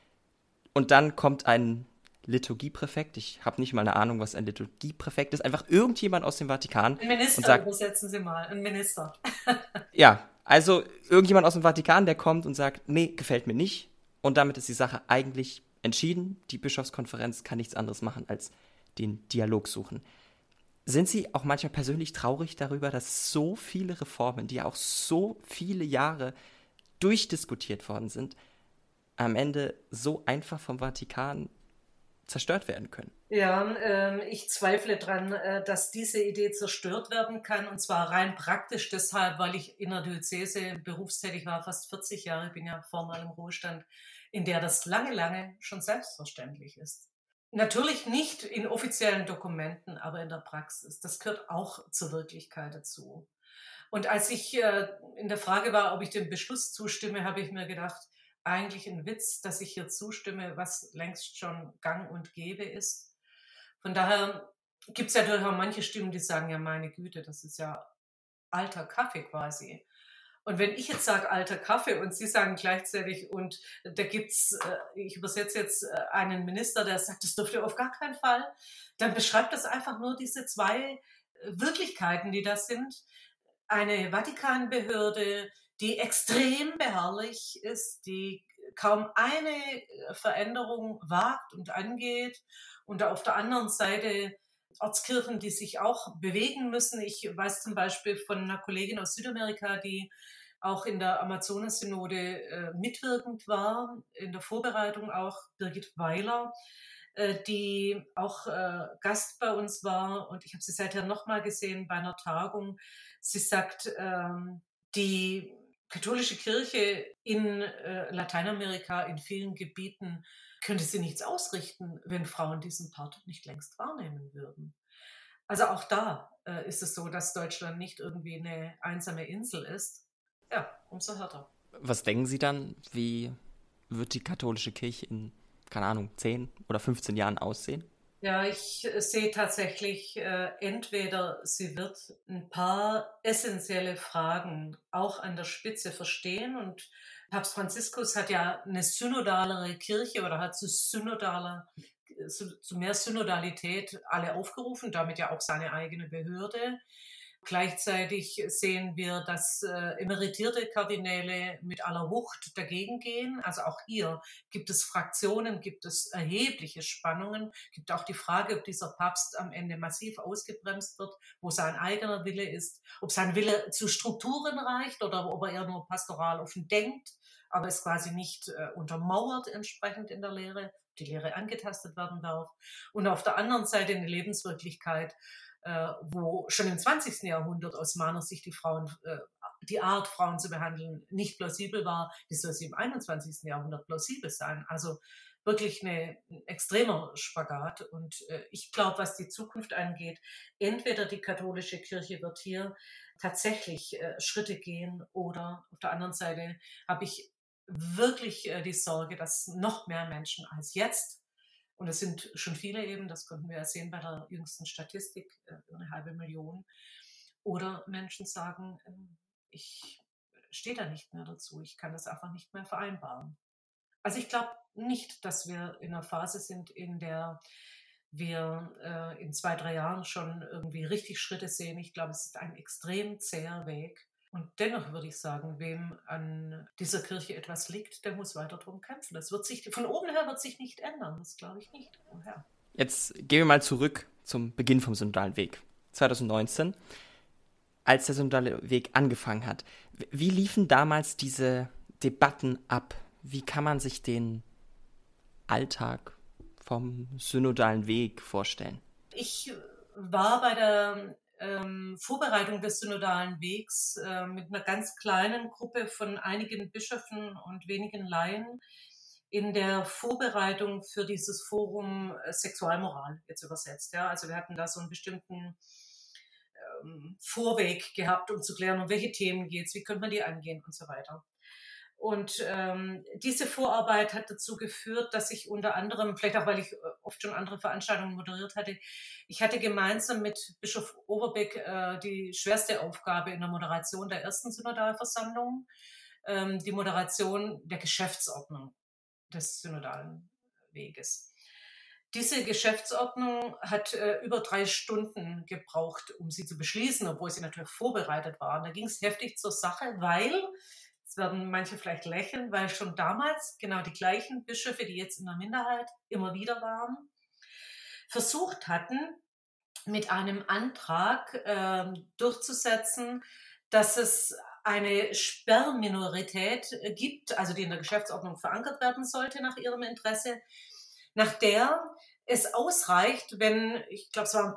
Und dann kommt ein Liturgiepräfekt. Ich habe nicht mal eine Ahnung, was ein Liturgiepräfekt ist. Einfach irgendjemand aus dem Vatikan. Ein Minister, und sagt, übersetzen Sie mal. Ein Minister. Ja, also irgendjemand aus dem Vatikan, der kommt und sagt, nee, gefällt mir nicht. Und damit ist die Sache eigentlich entschieden. Die Bischofskonferenz kann nichts anderes machen, als den Dialog suchen. Sind Sie auch manchmal persönlich traurig darüber, dass so viele Reformen, die ja auch so viele Jahre durchdiskutiert worden sind, am Ende so einfach vom Vatikan zerstört werden können? Ja, ich zweifle dran, dass diese Idee zerstört werden kann, und zwar rein praktisch deshalb, weil ich in der Diözese berufstätig war, fast 40 Jahre, bin ja formal im Ruhestand, in der das lange, lange schon selbstverständlich ist. Natürlich nicht in offiziellen Dokumenten, aber in der Praxis. Das gehört auch zur Wirklichkeit dazu. Und als ich in der Frage war, ob ich dem Beschluss zustimme, habe ich mir gedacht, eigentlich ein Witz, dass ich hier zustimme, was längst schon gang und gäbe ist. Von daher gibt es ja durchaus manche Stimmen, die sagen, ja meine Güte, das ist ja alter Kaffee quasi. Und wenn ich jetzt sage alter Kaffee und Sie sagen gleichzeitig, und da gibt's, ich übersetze jetzt einen Minister, der sagt, das dürfte auf gar keinen Fall, dann beschreibt das einfach nur diese zwei Wirklichkeiten, die da sind. Eine Vatikanbehörde, die extrem beharrlich ist, die kaum eine Veränderung wagt und angeht, und auf der anderen Seite Ortskirchen, die sich auch bewegen müssen. Ich weiß zum Beispiel von einer Kollegin aus Südamerika, die auch in der Amazonas-Synode mitwirkend war, in der Vorbereitung auch, Birgit Weiler, die auch Gast bei uns war, und ich habe sie seither nochmal gesehen bei einer Tagung. Sie sagt, die katholische Kirche in Lateinamerika, in vielen Gebieten, könnte sie nichts ausrichten, wenn Frauen diesen Part nicht längst wahrnehmen würden. Also auch da ist es so, dass Deutschland nicht irgendwie eine einsame Insel ist. Ja, umso härter. Was denken Sie dann, wie wird die katholische Kirche in, keine Ahnung, 10 oder 15 Jahren aussehen? Ja, ich sehe tatsächlich, entweder sie wird ein paar essentielle Fragen auch an der Spitze verstehen, und Papst Franziskus hat ja eine synodalere Kirche oder hat zu mehr Synodalität alle aufgerufen, damit ja auch seine eigene Behörde. Gleichzeitig sehen wir, dass emeritierte Kardinäle mit aller Wucht dagegen gehen. Also auch hier gibt es Fraktionen, gibt es erhebliche Spannungen, gibt auch die Frage, ob dieser Papst am Ende massiv ausgebremst wird, wo sein eigener Wille ist, ob sein Wille zu Strukturen reicht oder ob er eher nur pastoral offen denkt, aber es quasi nicht untermauert entsprechend in der Lehre, die Lehre angetastet werden darf. Und auf der anderen Seite eine Lebenswirklichkeit, wo schon im 20. Jahrhundert aus meiner Sicht die Art, Frauen zu behandeln, nicht plausibel war, die soll sie im 21. Jahrhundert plausibel sein. Also wirklich ein extremer Spagat. Und ich glaube, was die Zukunft angeht, entweder die katholische Kirche wird hier tatsächlich Schritte gehen, oder auf der anderen Seite habe ich wirklich die Sorge, dass noch mehr Menschen als jetzt, und es sind schon viele eben, das konnten wir ja sehen bei der jüngsten Statistik, 500.000, oder Menschen sagen, ich stehe da nicht mehr dazu, ich kann das einfach nicht mehr vereinbaren. Also ich glaube nicht, dass wir in einer Phase sind, in der wir in 2, 3 Jahren schon irgendwie richtig Schritte sehen. Ich glaube, es ist ein extrem zäher Weg. Und dennoch würde ich sagen, wem an dieser Kirche etwas liegt, der muss weiter drum kämpfen. Das wird sich, von oben her wird sich nicht ändern, das glaube ich nicht. Woher? Jetzt gehen wir mal zurück zum Beginn vom synodalen Weg. 2019, als der synodale Weg angefangen hat. Wie liefen damals diese Debatten ab? Wie kann man sich den Alltag vom synodalen Weg vorstellen? Ich war bei der Vorbereitung des synodalen Wegs mit einer ganz kleinen Gruppe von einigen Bischöfen und wenigen Laien in der Vorbereitung für dieses Forum Sexualmoral, jetzt übersetzt. Ja? Also wir hatten da so einen bestimmten Vorweg gehabt, um zu klären, um welche Themen geht es, wie könnte man die angehen und so weiter. Und diese Vorarbeit hat dazu geführt, dass ich unter anderem, vielleicht auch, weil ich oft schon andere Veranstaltungen moderiert hatte, ich hatte gemeinsam mit Bischof Overbeck die schwerste Aufgabe in der Moderation der ersten Synodalversammlung, die Moderation der Geschäftsordnung des synodalen Weges. Diese Geschäftsordnung hat über 3 Stunden gebraucht, um sie zu beschließen, obwohl sie natürlich vorbereitet war. Und da ging es heftig zur Sache, weil, jetzt werden manche vielleicht lächeln, weil schon damals genau die gleichen Bischöfe, die jetzt in der Minderheit immer wieder waren, versucht hatten, mit einem Antrag durchzusetzen, dass es eine Sperrminorität gibt, also die in der Geschäftsordnung verankert werden sollte nach ihrem Interesse, nach der es ausreicht, wenn, ich glaube, es waren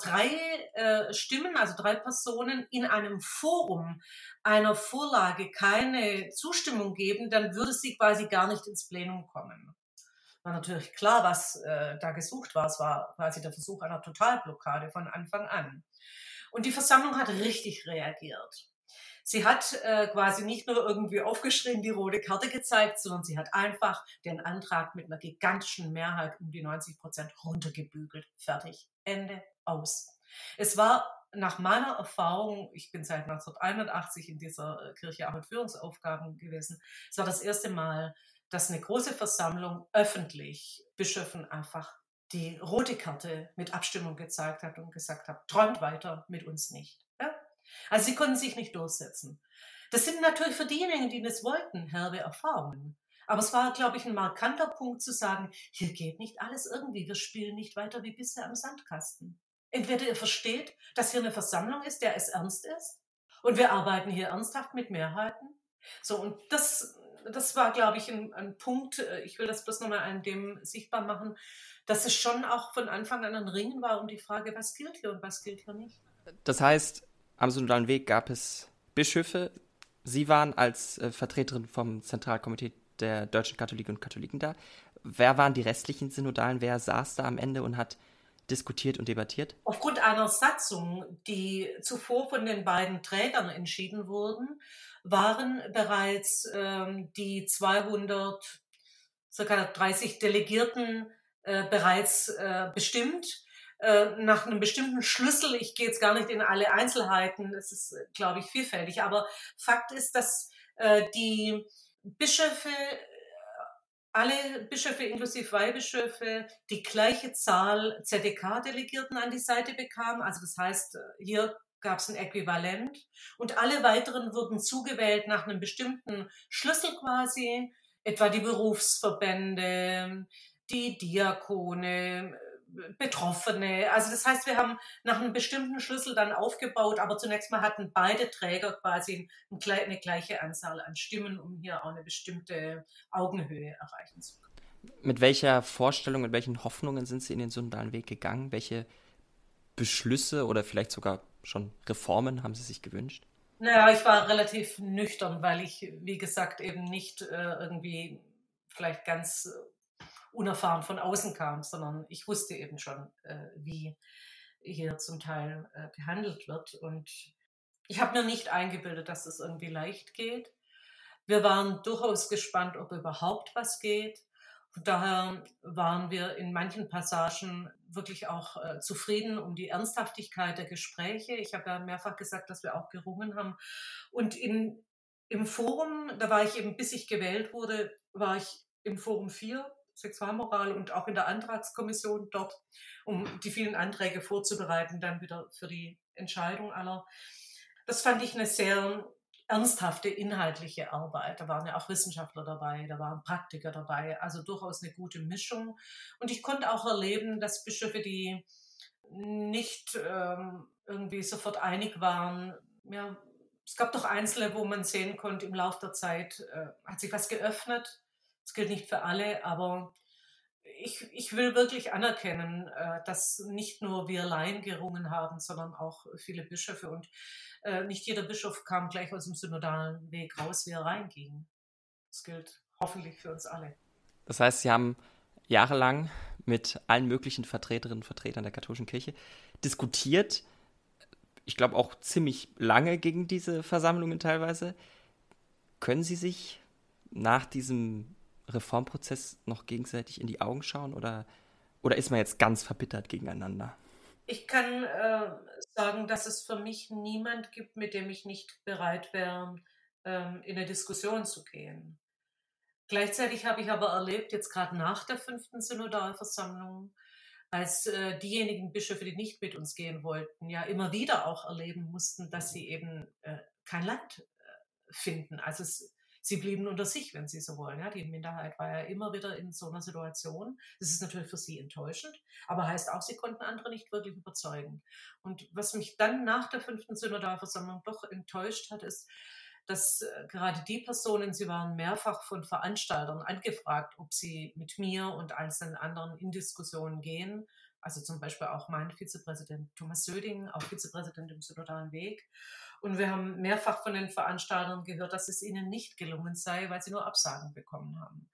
3 Stimmen, also 3 Personen in einem Forum einer Vorlage keine Zustimmung geben, dann würde sie quasi gar nicht ins Plenum kommen. War natürlich klar, was da gesucht war. Es war quasi der Versuch einer Totalblockade von Anfang an. Und die Versammlung hat richtig reagiert. Sie hat quasi nicht nur irgendwie aufgeschrien, die rote Karte gezeigt, sondern sie hat einfach den Antrag mit einer gigantischen Mehrheit um die 90% runtergebügelt. Fertig. Ende. Aus. Es war nach meiner Erfahrung, ich bin seit 1981 in dieser Kirche auch mit Führungsaufgaben gewesen, es war das erste Mal, dass eine große Versammlung öffentlich Bischöfen einfach die rote Karte mit Abstimmung gezeigt hat und gesagt hat, träumt weiter, mit uns nicht. Ja? Also sie konnten sich nicht durchsetzen. Das sind natürlich für diejenigen, die das wollten, herbe Erfahrungen. Aber es war, glaube ich, ein markanter Punkt zu sagen, hier geht nicht alles irgendwie, wir spielen nicht weiter wie bisher am Sandkasten. Entweder ihr versteht, dass hier eine Versammlung ist, der es ernst ist, und wir arbeiten hier ernsthaft mit Mehrheiten. So, und das war, glaube ich, ein Punkt, ich will das bloß nochmal an dem sichtbar machen, dass es schon auch von Anfang an ein Ringen war um die Frage, was gilt hier und was gilt hier nicht. Das heißt, am synodalen Weg gab es Bischöfe. Sie waren als Vertreterin vom Zentralkomitee der deutschen Katholiken und Katholiken da. Wer waren die restlichen Synodalen? Wer saß da am Ende und hat diskutiert und debattiert? Aufgrund einer Satzung, die zuvor von den beiden Trägern entschieden wurden, waren bereits die 230 Delegierten bereits bestimmt. Nach einem bestimmten Schlüssel, ich gehe jetzt gar nicht in alle Einzelheiten, es ist, glaube ich, vielfältig, aber Fakt ist, dass die Bischöfe, alle Bischöfe inklusive Weihbischöfe, die gleiche Zahl ZDK-Delegierten an die Seite bekamen. Also das heißt, hier gab es ein Äquivalent. Und alle weiteren wurden zugewählt nach einem bestimmten Schlüssel quasi, etwa die Berufsverbände, die Diakone, Betroffene. Also das heißt, wir haben nach einem bestimmten Schlüssel dann aufgebaut, aber zunächst mal hatten beide Träger quasi eine gleiche Anzahl an Stimmen, um hier auch eine bestimmte Augenhöhe erreichen zu können. Mit welcher Vorstellung, mit welchen Hoffnungen sind Sie in den synodalen Weg gegangen? Welche Beschlüsse oder vielleicht sogar schon Reformen haben Sie sich gewünscht? Naja, ich war relativ nüchtern, weil ich, wie gesagt, eben nicht irgendwie vielleicht ganz unerfahren von außen kam, sondern ich wusste eben schon, wie hier zum Teil gehandelt wird. Und ich habe mir nicht eingebildet, dass es irgendwie leicht geht. Wir waren durchaus gespannt, ob überhaupt was geht. Von daher waren wir in manchen Passagen wirklich auch zufrieden um die Ernsthaftigkeit der Gespräche. Ich habe ja mehrfach gesagt, dass wir auch gerungen haben. Und im Forum, da war ich eben, bis ich gewählt wurde, war ich im Forum 4, Sexualmoral, und auch in der Antragskommission dort, um die vielen Anträge vorzubereiten, dann wieder für die Entscheidung aller. Das fand ich eine sehr ernsthafte inhaltliche Arbeit. Da waren ja auch Wissenschaftler dabei, da waren Praktiker dabei, also durchaus eine gute Mischung. Und ich konnte auch erleben, dass Bischöfe, die nicht irgendwie sofort einig waren, ja, es gab doch Einzelne, wo man sehen konnte, im Laufe der Zeit hat sich was geöffnet. Das gilt nicht für alle, aber ich will wirklich anerkennen, dass nicht nur wir Laien gerungen haben, sondern auch viele Bischöfe. Und nicht jeder Bischof kam gleich aus dem synodalen Weg raus, wie er reinging. Das gilt hoffentlich für uns alle. Das heißt, Sie haben jahrelang mit allen möglichen Vertreterinnen und Vertretern der katholischen Kirche diskutiert. Ich glaube auch ziemlich lange gegen diese Versammlungen teilweise. Können Sie sich nach diesem Reformprozess noch gegenseitig in die Augen schauen oder ist man jetzt ganz verbittert gegeneinander? Ich kann sagen, dass es für mich niemand gibt, mit dem ich nicht bereit wäre, in eine Diskussion zu gehen. Gleichzeitig habe ich aber erlebt, jetzt gerade nach der 5. Synodalversammlung, als diejenigen Bischöfe, die nicht mit uns gehen wollten, ja immer wieder auch erleben mussten, dass sie eben kein Land finden. Also sie blieben unter sich, wenn sie so wollen. Ja? Die Minderheit war ja immer wieder in so einer Situation. Das ist natürlich für sie enttäuschend, aber heißt auch, sie konnten andere nicht wirklich überzeugen. Und was mich dann nach der 5. Synodalversammlung doch enttäuscht hat, ist, dass gerade die Personen, sie waren mehrfach von Veranstaltern angefragt, ob sie mit mir und einzelnen anderen in Diskussionen gehen. Also zum Beispiel auch mein Vizepräsident Thomas Söding, auch Vizepräsident im Synodalen Weg. Und wir haben mehrfach von den Veranstaltern gehört, dass es ihnen nicht gelungen sei, weil sie nur Absagen bekommen haben.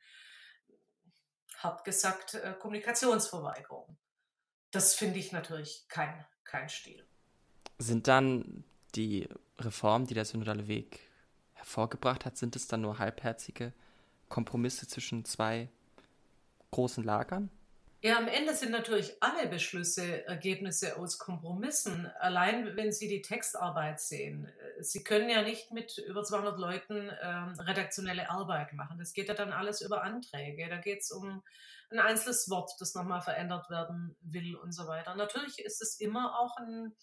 Hart gesagt, Kommunikationsverweigerung. Das finde ich natürlich kein Stil. Sind dann die Reformen, die der Synodale Weg hervorgebracht hat, sind es dann nur halbherzige Kompromisse zwischen zwei großen Lagern? Ja, am Ende sind natürlich alle Beschlüsse Ergebnisse aus Kompromissen. Allein wenn Sie die Textarbeit sehen. Sie können ja nicht mit über 200 Leuten redaktionelle Arbeit machen. Das geht ja dann alles über Anträge. Da geht es um ein einzelnes Wort, das nochmal verändert werden will und so weiter. Natürlich ist es immer auch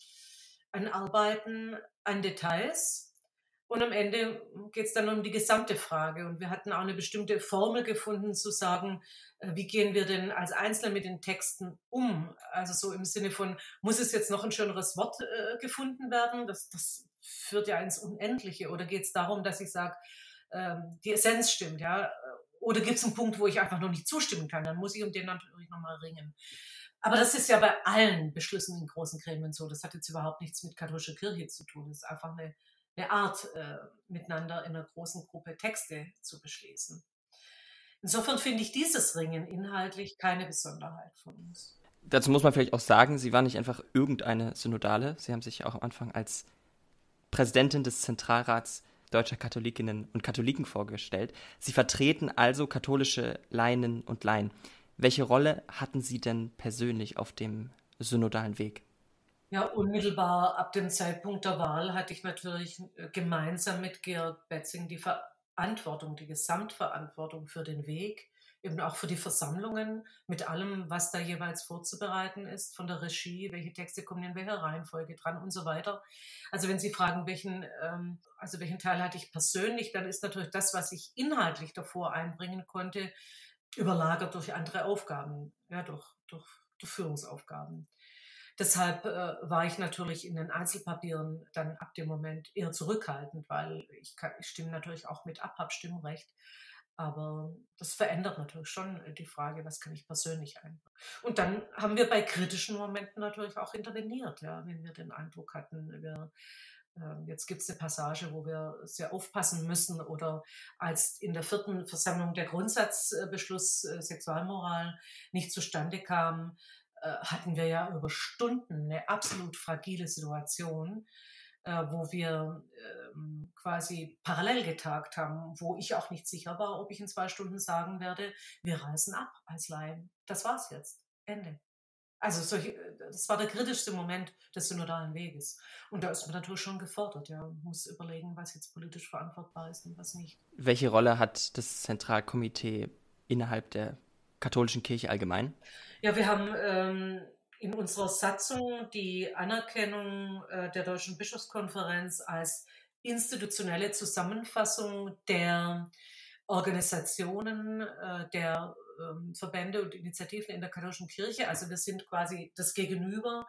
ein Arbeiten an Details. Und am Ende geht es dann um die gesamte Frage. Und wir hatten auch eine bestimmte Formel gefunden, zu sagen, wie gehen wir denn als Einzelne mit den Texten um? Also so im Sinne von, muss es jetzt noch ein schöneres Wort gefunden werden? Das führt ja ins Unendliche. Oder geht es darum, dass ich sage, die Essenz stimmt, ja? Oder gibt es einen Punkt, wo ich einfach noch nicht zustimmen kann? Dann muss ich um den natürlich nochmal ringen. Aber das ist ja bei allen Beschlüssen in großen Gremien so. Das hat jetzt überhaupt nichts mit katholischer Kirche zu tun. Das ist einfach eine Art, miteinander in einer großen Gruppe Texte zu beschließen. Insofern finde ich dieses Ringen inhaltlich keine Besonderheit von uns. Dazu muss man vielleicht auch sagen, Sie waren nicht einfach irgendeine Synodale. Sie haben sich auch am Anfang als Präsidentin des Zentralrats deutscher Katholikinnen und Katholiken vorgestellt. Sie vertreten also katholische Laien und Laien. Welche Rolle hatten Sie denn persönlich auf dem synodalen Weg? Ja, unmittelbar ab dem Zeitpunkt der Wahl hatte ich natürlich gemeinsam mit Georg Betzing die Verantwortung, die Gesamtverantwortung für den Weg, eben auch für die Versammlungen, mit allem, was da jeweils vorzubereiten ist, von der Regie, welche Texte kommen in welcher Reihenfolge dran und so weiter. Also wenn Sie fragen, welchen Teil hatte ich persönlich, dann ist natürlich das, was ich inhaltlich davor einbringen konnte, überlagert durch andere Aufgaben, ja, durch Führungsaufgaben. Deshalb war ich natürlich in den Einzelpapieren dann ab dem Moment eher zurückhaltend, weil ich stimme natürlich auch mit ab, habe Stimmrecht. Aber das verändert natürlich schon die Frage, was kann ich persönlich einbringen. Und dann haben wir bei kritischen Momenten natürlich auch interveniert, ja, wenn wir den Eindruck hatten, jetzt gibt es eine Passage, wo wir sehr aufpassen müssen, oder als in der 4. Versammlung der Grundsatzbeschluss Sexualmoral nicht zustande kam, hatten wir ja über Stunden eine absolut fragile Situation, wo wir quasi parallel getagt haben, wo ich auch nicht sicher war, ob ich in 2 Stunden sagen werde, wir reisen ab als Laien. Das war's jetzt. Ende. Also das war der kritischste Moment des synodalen Weges. Und da ist man natürlich schon gefordert, ja. Man muss überlegen, was jetzt politisch verantwortbar ist und was nicht. Welche Rolle hat das Zentralkomitee innerhalb der katholischen Kirche allgemein? Ja, wir haben in unserer Satzung die Anerkennung der Deutschen Bischofskonferenz als institutionelle Zusammenfassung der Organisationen, der Verbände und Initiativen in der katholischen Kirche. Also wir sind quasi das Gegenüber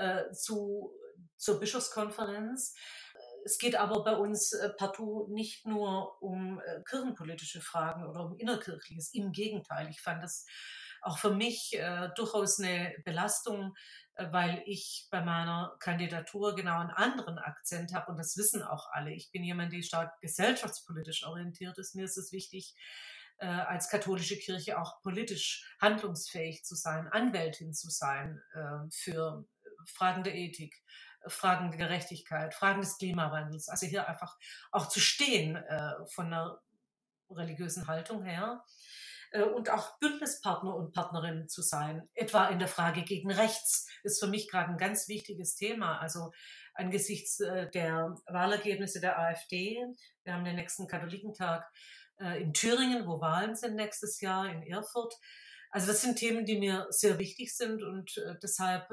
zur Bischofskonferenz. Es geht aber bei uns partout nicht nur um kirchenpolitische Fragen oder um Innerkirchliches. Im Gegenteil, ich fand das auch für mich durchaus eine Belastung, weil ich bei meiner Kandidatur genau einen anderen Akzent habe, und das wissen auch alle. Ich bin jemand, der stark gesellschaftspolitisch orientiert ist. Mir ist es wichtig, als katholische Kirche auch politisch handlungsfähig zu sein, Anwältin zu sein für Fragen der Ethik, Fragen der Gerechtigkeit, Fragen des Klimawandels. Also hier einfach auch zu stehen von einer religiösen Haltung her, und auch Bündnispartner und Partnerinnen zu sein, etwa in der Frage gegen rechts, ist für mich gerade ein ganz wichtiges Thema. Also angesichts der Wahlergebnisse der AfD, wir haben den nächsten Katholikentag in Thüringen, wo Wahlen sind nächstes Jahr, in Erfurt. Also das sind Themen, die mir sehr wichtig sind und deshalb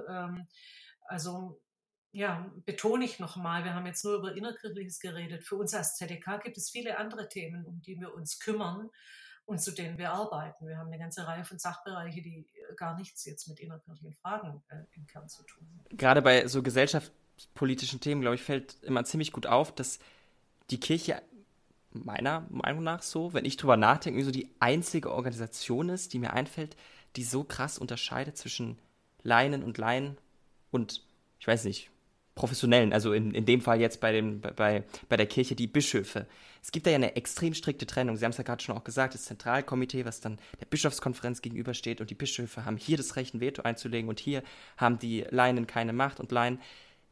also ja, betone ich nochmal, wir haben jetzt nur über Innerkirchliches geredet. Für uns als ZDK gibt es viele andere Themen, um die wir uns kümmern und zu denen wir arbeiten. Wir haben eine ganze Reihe von Sachbereiche, die gar nichts jetzt mit innerkirchlichen Fragen im Kern zu tun haben. Gerade bei so gesellschaftspolitischen Themen, glaube ich, fällt immer ziemlich gut auf, dass die Kirche meiner Meinung nach so, wenn ich drüber nachdenke, so die einzige Organisation ist, die mir einfällt, die so krass unterscheidet zwischen Laien und, ich weiß nicht, Professionellen, also in dem Fall jetzt bei der Kirche die Bischöfe. Es gibt da ja eine extrem strikte Trennung. Sie haben es ja gerade schon auch gesagt, das Zentralkomitee, was dann der Bischofskonferenz gegenübersteht, und die Bischöfe haben hier das Recht, ein Veto einzulegen, und hier haben die Laien keine Macht und Laien.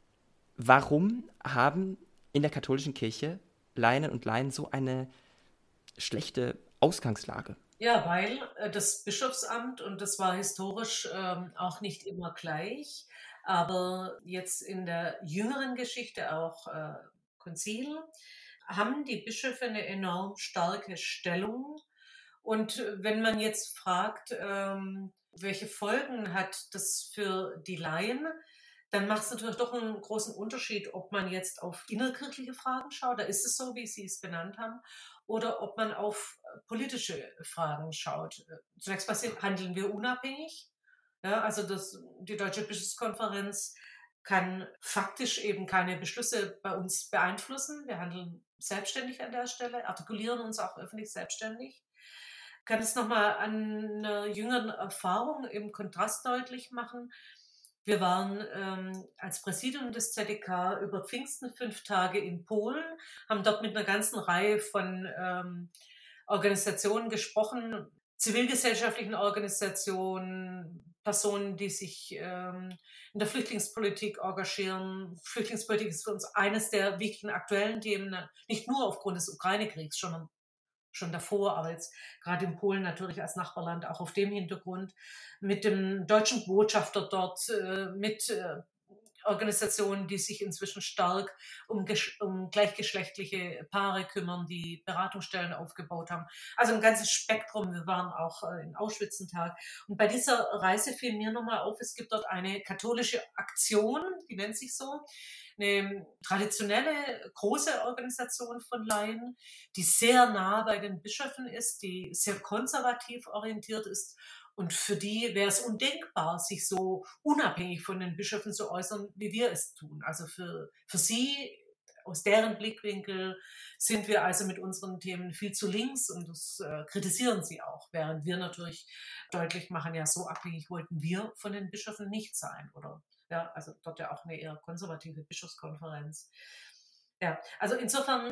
Warum haben in der katholischen Kirche Laien und Laien so eine schlechte Ausgangslage? Ja, weil das Bischofsamt, und das war historisch auch nicht immer gleich, aber jetzt in der jüngeren Geschichte auch Konzil, haben die Bischöfe eine enorm starke Stellung. Und wenn man jetzt fragt, welche Folgen hat das für die Laien, dann macht es natürlich doch einen großen Unterschied, ob man jetzt auf innerkirchliche Fragen schaut, da ist es so, wie Sie es benannt haben, oder ob man auf politische Fragen schaut. Zunächst mal handeln wir unabhängig. Ja, also die Deutsche Bischofskonferenz kann faktisch eben keine Beschlüsse bei uns beeinflussen. Wir handeln selbstständig an der Stelle, artikulieren uns auch öffentlich selbstständig. Ich kann es nochmal an einer jüngeren Erfahrung im Kontrast deutlich machen. Wir waren als Präsidium des ZDK über Pfingsten 5 Tage in Polen, haben dort mit einer ganzen Reihe von Organisationen gesprochen, zivilgesellschaftlichen Organisationen, Personen, die sich in der Flüchtlingspolitik engagieren. Flüchtlingspolitik ist für uns eines der wichtigen aktuellen Themen, nicht nur aufgrund des Ukraine-Kriegs, schon davor, aber jetzt gerade in Polen natürlich als Nachbarland auch auf dem Hintergrund, mit dem deutschen Botschafter dort, mit Organisationen, die sich inzwischen stark um gleichgeschlechtliche Paare kümmern, die Beratungsstellen aufgebaut haben. Also ein ganzes Spektrum. Wir waren auch in Auschwitz einen Tag. Und bei dieser Reise fiel mir nochmal auf, es gibt dort eine katholische Aktion, die nennt sich so, eine traditionelle große Organisation von Laien, die sehr nah bei den Bischöfen ist, die sehr konservativ orientiert ist. Und für die wäre es undenkbar, sich so unabhängig von den Bischöfen zu äußern, wie wir es tun. Also für sie, aus deren Blickwinkel, sind wir also mit unseren Themen viel zu links, und das kritisieren sie auch. Während wir natürlich deutlich machen, ja, so abhängig wollten wir von den Bischöfen nicht sein. Oder ja, also dort ja auch eine eher konservative Bischofskonferenz. Ja, also insofern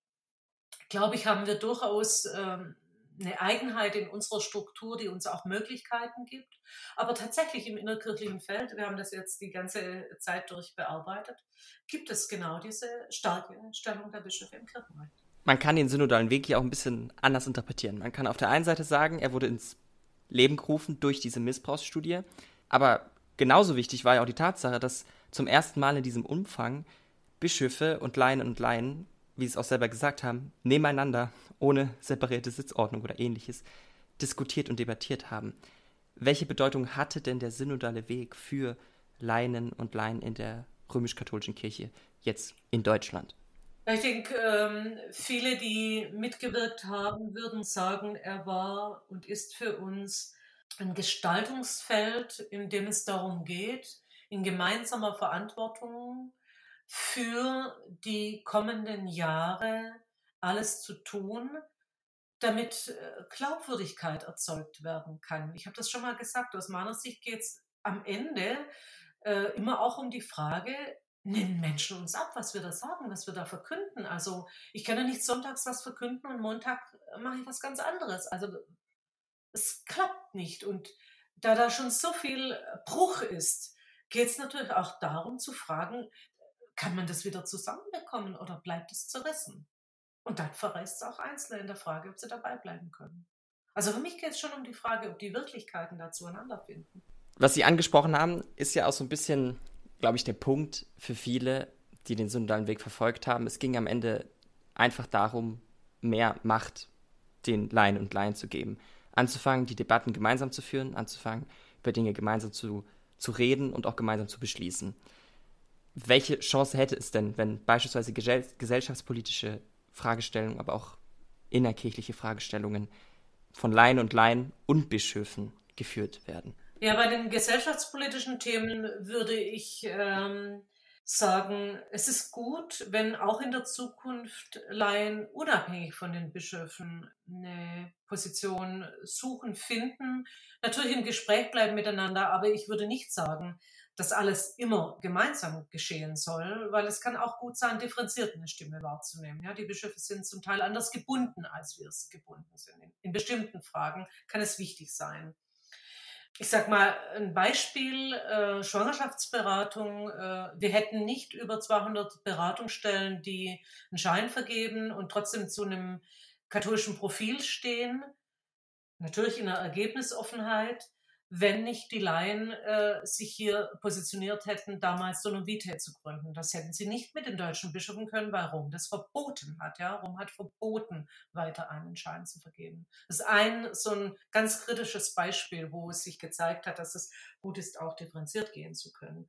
glaube ich, haben wir durchaus eine Eigenheit in unserer Struktur, die uns auch Möglichkeiten gibt. Aber tatsächlich im innerkirchlichen Feld, wir haben das jetzt die ganze Zeit durch bearbeitet, gibt es genau diese starke Stellung der Bischöfe im Kirchenrecht. Man kann den synodalen Weg hier auch ein bisschen anders interpretieren. Man kann auf der einen Seite sagen, er wurde ins Leben gerufen durch diese Missbrauchsstudie, aber genauso wichtig war ja auch die Tatsache, dass zum ersten Mal in diesem Umfang Bischöfe und Laien, wie sie es auch selber gesagt haben, nebeneinander, ohne separierte Sitzordnung oder ähnliches, diskutiert und debattiert haben. Welche Bedeutung hatte denn der synodale Weg für Laien und Laien in der römisch-katholischen Kirche jetzt in Deutschland? Ich denke, viele, die mitgewirkt haben, würden sagen, er war und ist für uns ein Gestaltungsfeld, in dem es darum geht, in gemeinsamer Verantwortung für die kommenden Jahre alles zu tun, damit Glaubwürdigkeit erzeugt werden kann. Ich habe das schon mal gesagt, aus meiner Sicht geht es am Ende immer auch um die Frage, nehmen Menschen uns ab, was wir da sagen, was wir da verkünden. Also ich kann ja nicht sonntags was verkünden und Montag mache ich was ganz anderes. Also es klappt nicht. Und da schon so viel Bruch ist, geht es natürlich auch darum zu fragen, kann man das wieder zusammenbekommen oder bleibt es zerrissen? Und dann verreist es auch Einzelne in der Frage, ob sie dabei bleiben können. Also für mich geht es schon um die Frage, ob die Wirklichkeiten da zueinander finden. Was Sie angesprochen haben, ist ja auch so ein bisschen, glaube ich, der Punkt für viele, die den synodalen Weg verfolgt haben. Es ging am Ende einfach darum, mehr Macht den Laien und Laien zu geben. Anzufangen, die Debatten gemeinsam zu führen, anzufangen, über Dinge gemeinsam zu reden und auch gemeinsam zu beschließen. Welche Chance hätte es denn, wenn beispielsweise gesellschaftspolitische Fragestellungen, aber auch innerkirchliche Fragestellungen von Laien und Bischöfen geführt werden? Ja, bei den gesellschaftspolitischen Themen würde ich sagen, es ist gut, wenn auch in der Zukunft Laien unabhängig von den Bischöfen eine Position suchen, finden, natürlich im Gespräch bleiben miteinander, aber ich würde nicht sagen, dass alles immer gemeinsam geschehen soll, weil es kann auch gut sein, differenziert eine Stimme wahrzunehmen. Ja, die Bischöfe sind zum Teil anders gebunden, als wir es gebunden sind. In bestimmten Fragen kann es wichtig sein. Ich sag mal ein Beispiel, Schwangerschaftsberatung. Wir hätten nicht über 200 Beratungsstellen, die einen Schein vergeben und trotzdem zu einem katholischen Profil stehen, natürlich in einer Ergebnisoffenheit, wenn nicht die Laien sich hier positioniert hätten, damals Donum Vitae zu gründen. Das hätten sie nicht mit den deutschen Bischöfen können, weil Rom das verboten hat. Ja? Rom hat verboten, weiter einen Schein zu vergeben. Das ist so ein ganz kritisches Beispiel, wo es sich gezeigt hat, dass es gut ist, auch differenziert gehen zu können.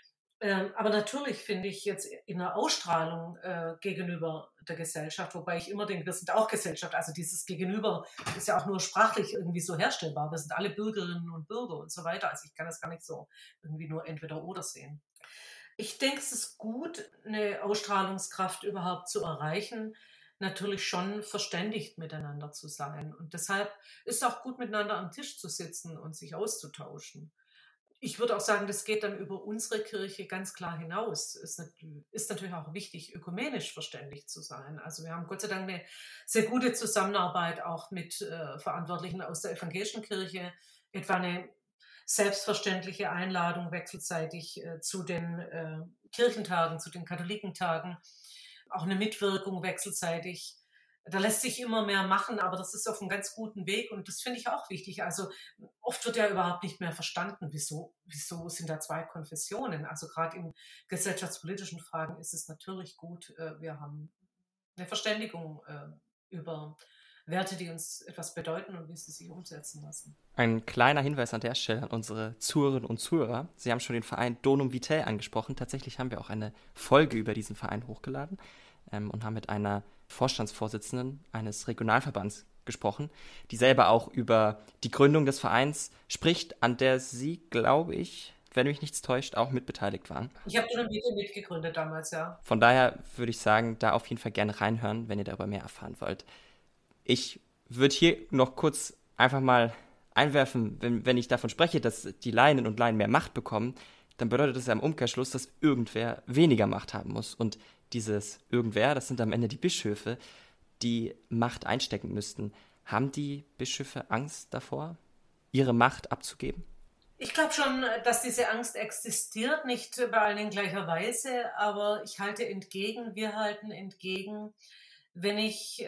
Aber natürlich finde ich jetzt in der Ausstrahlung gegenüber der Gesellschaft, wobei ich immer denke, wir sind auch Gesellschaft, also dieses Gegenüber ist ja auch nur sprachlich irgendwie so herstellbar. Wir sind alle Bürgerinnen und Bürger und so weiter. Also ich kann das gar nicht so irgendwie nur entweder oder sehen. Ich denke, es ist gut, eine Ausstrahlungskraft überhaupt zu erreichen, natürlich schon verständigt miteinander zu sein. Und deshalb ist es auch gut, miteinander am Tisch zu sitzen und sich auszutauschen. Ich würde auch sagen, das geht dann über unsere Kirche ganz klar hinaus. Es ist natürlich auch wichtig, ökumenisch verständigt zu sein. Also wir haben Gott sei Dank eine sehr gute Zusammenarbeit auch mit Verantwortlichen aus der evangelischen Kirche, etwa eine selbstverständliche Einladung wechselseitig zu den Kirchentagen, zu den Katholikentagen, auch eine Mitwirkung wechselseitig. Da lässt sich immer mehr machen, aber das ist auf einem ganz guten Weg und das finde ich auch wichtig. Also oft wird ja überhaupt nicht mehr verstanden, wieso sind da zwei Konfessionen. Also gerade in gesellschaftspolitischen Fragen ist es natürlich gut, wir haben eine Verständigung über Werte, die uns etwas bedeuten und wie sie sich umsetzen lassen. Ein kleiner Hinweis an der Stelle an unsere Zuhörerinnen und Zuhörer. Sie haben schon den Verein Donum Vitae angesprochen. Tatsächlich haben wir auch eine Folge über diesen Verein hochgeladen und haben mit einer Vorstandsvorsitzenden eines Regionalverbands gesprochen, die selber auch über die Gründung des Vereins spricht, an der Sie, glaube ich, wenn mich nichts täuscht, auch mitbeteiligt waren. Ich habe Donum Vitae mitgegründet damals, ja. Von daher würde ich sagen, da auf jeden Fall gerne reinhören, wenn ihr darüber mehr erfahren wollt. Ich würde hier noch kurz einfach mal einwerfen, wenn ich davon spreche, dass die Laien und Laien mehr Macht bekommen, dann bedeutet das ja im Umkehrschluss, dass irgendwer weniger Macht haben muss. Und dieses Irgendwer, das sind am Ende die Bischöfe, die Macht einstecken müssten. Haben die Bischöfe Angst davor, ihre Macht abzugeben? Ich glaube schon, dass diese Angst existiert, nicht bei allen in gleicher Weise, aber wir halten entgegen, wenn ich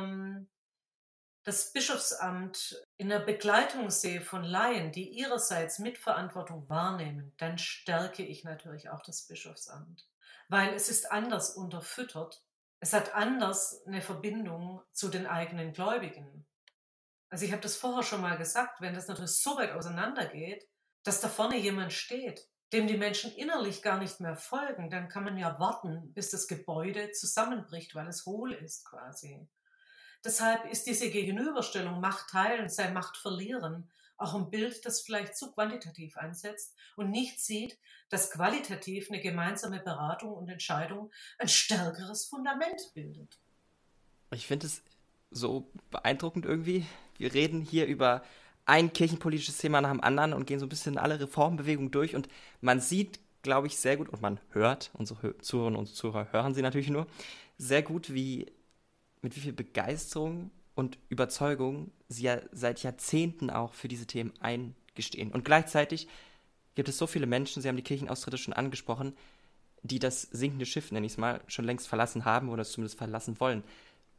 das Bischofsamt in der Begleitung sehe von Laien, die ihrerseits Mitverantwortung wahrnehmen, dann stärke ich natürlich auch das Bischofsamt. Weil es ist anders unterfüttert. Es hat anders eine Verbindung zu den eigenen Gläubigen. Also ich habe das vorher schon mal gesagt, wenn das natürlich so weit auseinandergeht, dass da vorne jemand steht, dem die Menschen innerlich gar nicht mehr folgen, dann kann man ja warten, bis das Gebäude zusammenbricht, weil es hohl ist quasi. Deshalb ist diese Gegenüberstellung Macht teilen, sei Macht verlieren auch ein Bild, das vielleicht zu quantitativ einsetzt und nicht sieht, dass qualitativ eine gemeinsame Beratung und Entscheidung ein stärkeres Fundament bildet. Ich finde es so beeindruckend irgendwie. Wir reden hier über ein kirchenpolitisches Thema nach dem anderen und gehen so ein bisschen alle Reformbewegungen durch und man sieht, glaube ich, sehr gut und man hört, unsere Zuhörerinnen und Zuhörer hören sie natürlich nur, sehr gut, mit wie viel Begeisterung und Überzeugung sie ja seit Jahrzehnten auch für diese Themen eingestehen. Und gleichzeitig gibt es so viele Menschen, Sie haben die Kirchenaustritte schon angesprochen, die das sinkende Schiff, nenne ich es mal, schon längst verlassen haben oder es zumindest verlassen wollen.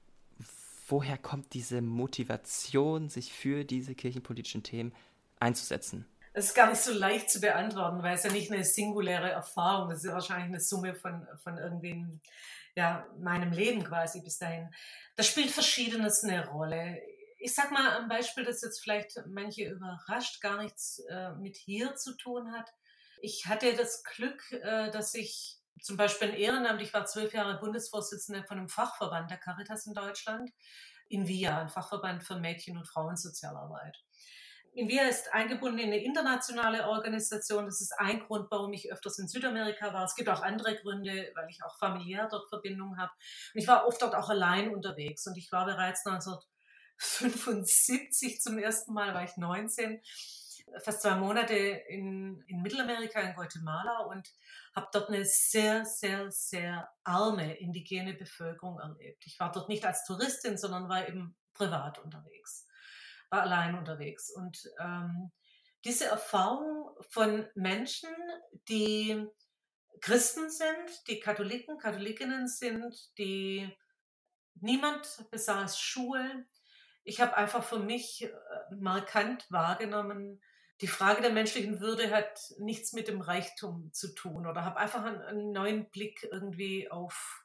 woher kommt diese Motivation, sich für diese kirchenpolitischen Themen einzusetzen? Das ist gar nicht so leicht zu beantworten, weil es ja nicht eine singuläre Erfahrung ist. Es ist ja wahrscheinlich eine Summe von irgendwie meinem Leben quasi bis dahin. Da spielt Verschiedenes eine Rolle. Ich sag mal ein Beispiel, das jetzt vielleicht manche überrascht, gar nichts mit hier zu tun hat. Ich hatte das Glück, dass ich zum Beispiel ein Ehrenamt, ich war 12 Jahre Bundesvorsitzende von einem Fachverband der Caritas in Deutschland, INVIA, ein Fachverband für Mädchen- und Frauensozialarbeit. INVIA ist eingebunden in eine internationale Organisation. Das ist ein Grund, warum ich öfters in Südamerika war. Es gibt auch andere Gründe, weil ich auch familiär dort Verbindungen habe. Und ich war oft dort auch allein unterwegs. Und ich war bereits 1975 zum ersten Mal, war ich 19, fast 2 Monate in Mittelamerika, in Guatemala, und habe dort eine sehr, sehr, sehr arme indigene Bevölkerung erlebt. Ich war dort nicht als Touristin, sondern war eben privat unterwegs, war allein unterwegs. Und diese Erfahrung von Menschen, die Christen sind, die Katholikinnen sind, die niemand besaß Schuhe. Ich habe einfach für mich markant wahrgenommen, die Frage der menschlichen Würde hat nichts mit dem Reichtum zu tun, oder habe einfach einen neuen Blick irgendwie auf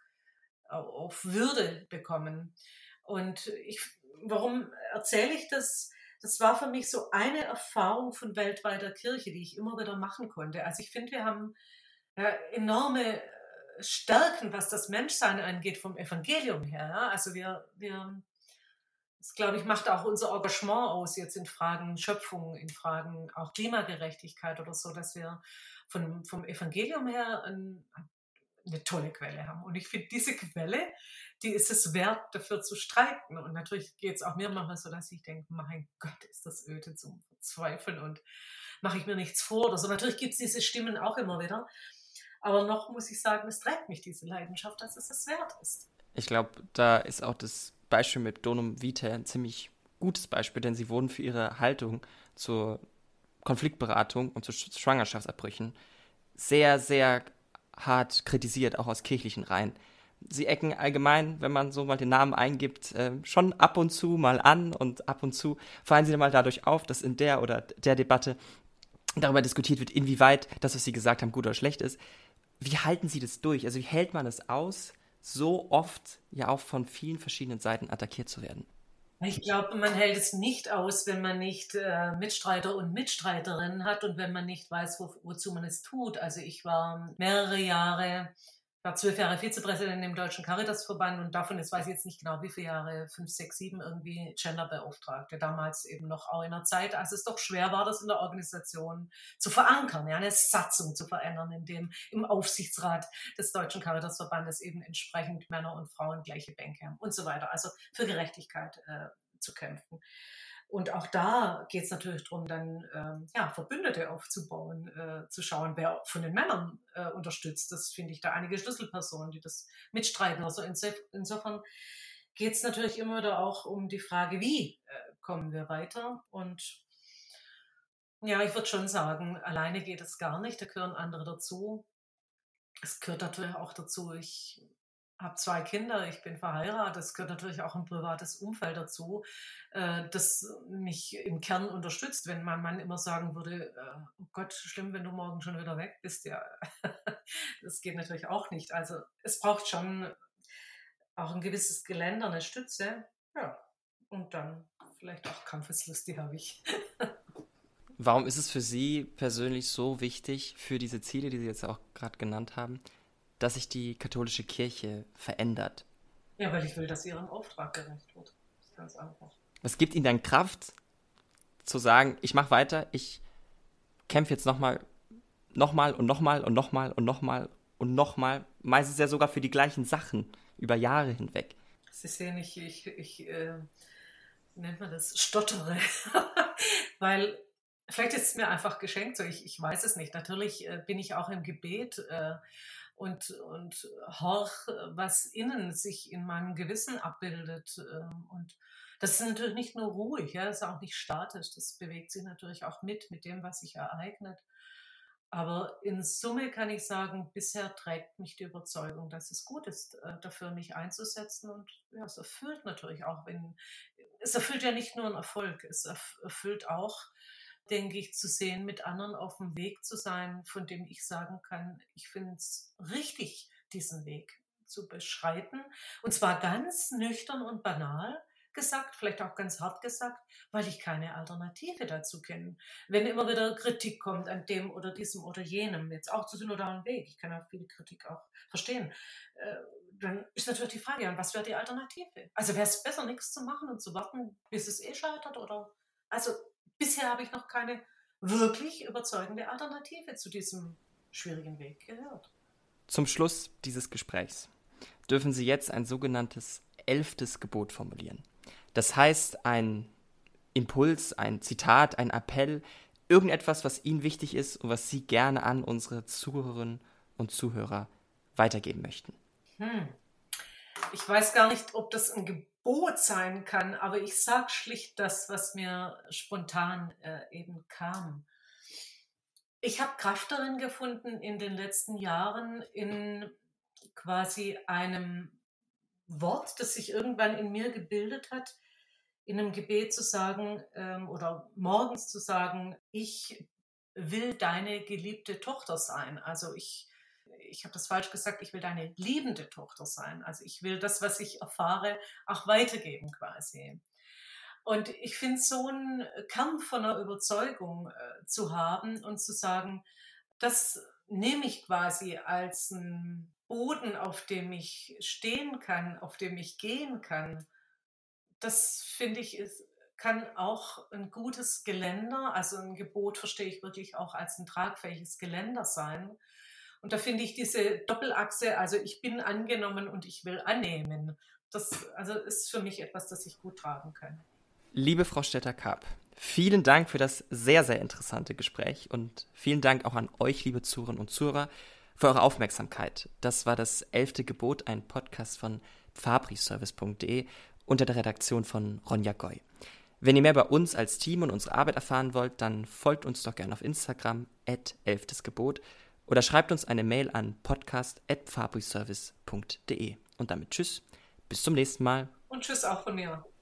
Würde bekommen. Und warum erzähle ich das? Das war für mich so eine Erfahrung von weltweiter Kirche, die ich immer wieder machen konnte. Also ich finde, wir haben enorme Stärken, was das Menschsein angeht, vom Evangelium her. Ja? Also das, glaube ich, macht auch unser Engagement aus, jetzt in Fragen Schöpfung, in Fragen auch Klimagerechtigkeit oder so, dass wir vom Evangelium her eine tolle Quelle haben. Und ich finde, diese Quelle, die ist es wert, dafür zu streiten. Und natürlich geht es auch mir manchmal so, dass ich denke, mein Gott, ist das öde zum Verzweifeln und mache ich mir nichts vor oder so. Natürlich gibt es diese Stimmen auch immer wieder. Aber noch muss ich sagen, es trägt mich, diese Leidenschaft, dass es es wert ist. Ich glaube, da ist auch das Beispiel mit Donum Vitae ein ziemlich gutes Beispiel, denn sie wurden für ihre Haltung zur Konfliktberatung und zu Schwangerschaftsabbrüchen sehr, sehr hart kritisiert, auch aus kirchlichen Reihen. Sie ecken allgemein, wenn man so mal den Namen eingibt, schon ab und zu mal an, und ab und zu fallen sie dann mal dadurch auf, dass in der oder der Debatte darüber diskutiert wird, inwieweit das, was Sie gesagt haben, gut oder schlecht ist. Wie halten Sie das durch? Also wie hält man es aus, so oft ja auch von vielen verschiedenen Seiten attackiert zu werden? Ich glaube, man hält es nicht aus, wenn man nicht Mitstreiter und Mitstreiterinnen hat und wenn man nicht weiß, wozu man es tut. Also ich war 12 Jahre Vizepräsidentin im Deutschen Caritasverband, und davon, jetzt weiß ich jetzt nicht genau wie viele Jahre, 5, 6, 7 irgendwie Genderbeauftragte. Damals eben noch auch in einer Zeit, als es doch schwer war, das in der Organisation zu verankern, ja, eine Satzung zu verändern, in dem im Aufsichtsrat des Deutschen Caritasverbandes eben entsprechend Männer und Frauen gleiche Bänke haben und so weiter. Also für Gerechtigkeit zu kämpfen. Und auch da geht es natürlich darum, dann Verbündete aufzubauen, zu schauen, wer von den Männern unterstützt. Das finde ich da einige Schlüsselpersonen, die das mitstreiten. Also insofern geht es natürlich immer wieder auch um die Frage, wie kommen wir weiter. Und ja, ich würde schon sagen, alleine geht es gar nicht, da gehören andere dazu. Es gehört natürlich auch dazu, ich habe 2 Kinder, ich bin verheiratet. Es gehört natürlich auch ein privates Umfeld dazu, das mich im Kern unterstützt. Wenn mein Mann immer sagen würde, oh Gott, schlimm, wenn du morgen schon wieder weg bist, ja, das geht natürlich auch nicht. Also es braucht schon auch ein gewisses Geländer, eine Stütze. Ja, und dann vielleicht auch Kampfeslust, die habe ich. Warum ist es für Sie persönlich so wichtig, für diese Ziele, die Sie jetzt auch gerade genannt haben, dass sich die katholische Kirche verändert? Ja, weil ich will, dass ihrem Auftrag gerecht wird. Das ist ganz einfach. Was gibt Ihnen dann Kraft, zu sagen, ich mache weiter, ich kämpfe jetzt nochmal und nochmal und nochmal und nochmal und nochmal, meistens ja sogar für die gleichen Sachen über Jahre hinweg? Sie sehen, nennt man das, stottere, weil vielleicht ist es mir einfach geschenkt, so ich weiß es nicht. Natürlich bin ich auch im Gebet und horch, was innen sich in meinem Gewissen abbildet. Und das ist natürlich nicht nur ruhig, ja, das ist auch nicht statisch, das bewegt sich natürlich auch mit dem, was sich ereignet. Aber in Summe kann ich sagen, bisher trägt mich die Überzeugung, dass es gut ist, dafür mich einzusetzen. Und ja, es erfüllt natürlich auch, es erfüllt ja nicht nur einen Erfolg, es erfüllt auch, denke ich, zu sehen, mit anderen auf dem Weg zu sein, von dem ich sagen kann, ich finde es richtig, diesen Weg zu beschreiten. Und zwar ganz nüchtern und banal gesagt, vielleicht auch ganz hart gesagt, weil ich keine Alternative dazu kenne. Wenn immer wieder Kritik kommt an dem oder diesem oder jenem, jetzt auch zu synodalen Weg, ich kann ja viele Kritik auch verstehen, dann ist natürlich die Frage, was wäre die Alternative? Also wäre es besser, nichts zu machen und zu warten, bis es scheitert? Oder? Also bisher habe ich noch keine wirklich überzeugende Alternative zu diesem schwierigen Weg gehört. Zum Schluss dieses Gesprächs dürfen Sie jetzt ein sogenanntes 11. Gebot formulieren. Das heißt, ein Impuls, ein Zitat, ein Appell, irgendetwas, was Ihnen wichtig ist und was Sie gerne an unsere Zuhörerinnen und Zuhörer weitergeben möchten. Ich weiß gar nicht, ob das ein Gebot sein kann, aber ich sage schlicht das, was mir spontan eben kam. Ich habe Kraft darin gefunden, in den letzten Jahren in quasi einem Wort, das sich irgendwann in mir gebildet hat, in einem Gebet zu sagen oder morgens zu sagen, ich will deine geliebte Tochter sein. Also ich habe das falsch gesagt, ich will deine liebende Tochter sein. Also ich will das, was ich erfahre, auch weitergeben quasi. Und ich finde, so einen Kern von einer Überzeugung zu haben und zu sagen, das nehme ich quasi als einen Boden, auf dem ich stehen kann, auf dem ich gehen kann. Das finde ich kann auch ein gutes Geländer, also ein Gebot verstehe ich wirklich auch als ein tragfähiges Geländer sein. Und da finde ich diese Doppelachse, also ich bin angenommen und ich will annehmen, das also ist für mich etwas, das ich gut tragen kann. Liebe Frau Stetter-Karp, vielen Dank für das sehr, sehr interessante Gespräch und vielen Dank auch an euch, liebe Zuhörerinnen und Zuhörer, für eure Aufmerksamkeit. Das war das 11. Gebot, ein Podcast von fabriservice.de unter der Redaktion von Ronja Goy. Wenn ihr mehr über uns als Team und unsere Arbeit erfahren wollt, dann folgt uns doch gerne auf Instagram @11. oder schreibt uns eine Mail an podcast@fabriservice.de. Und damit tschüss, bis zum nächsten Mal. Und tschüss auch von mir.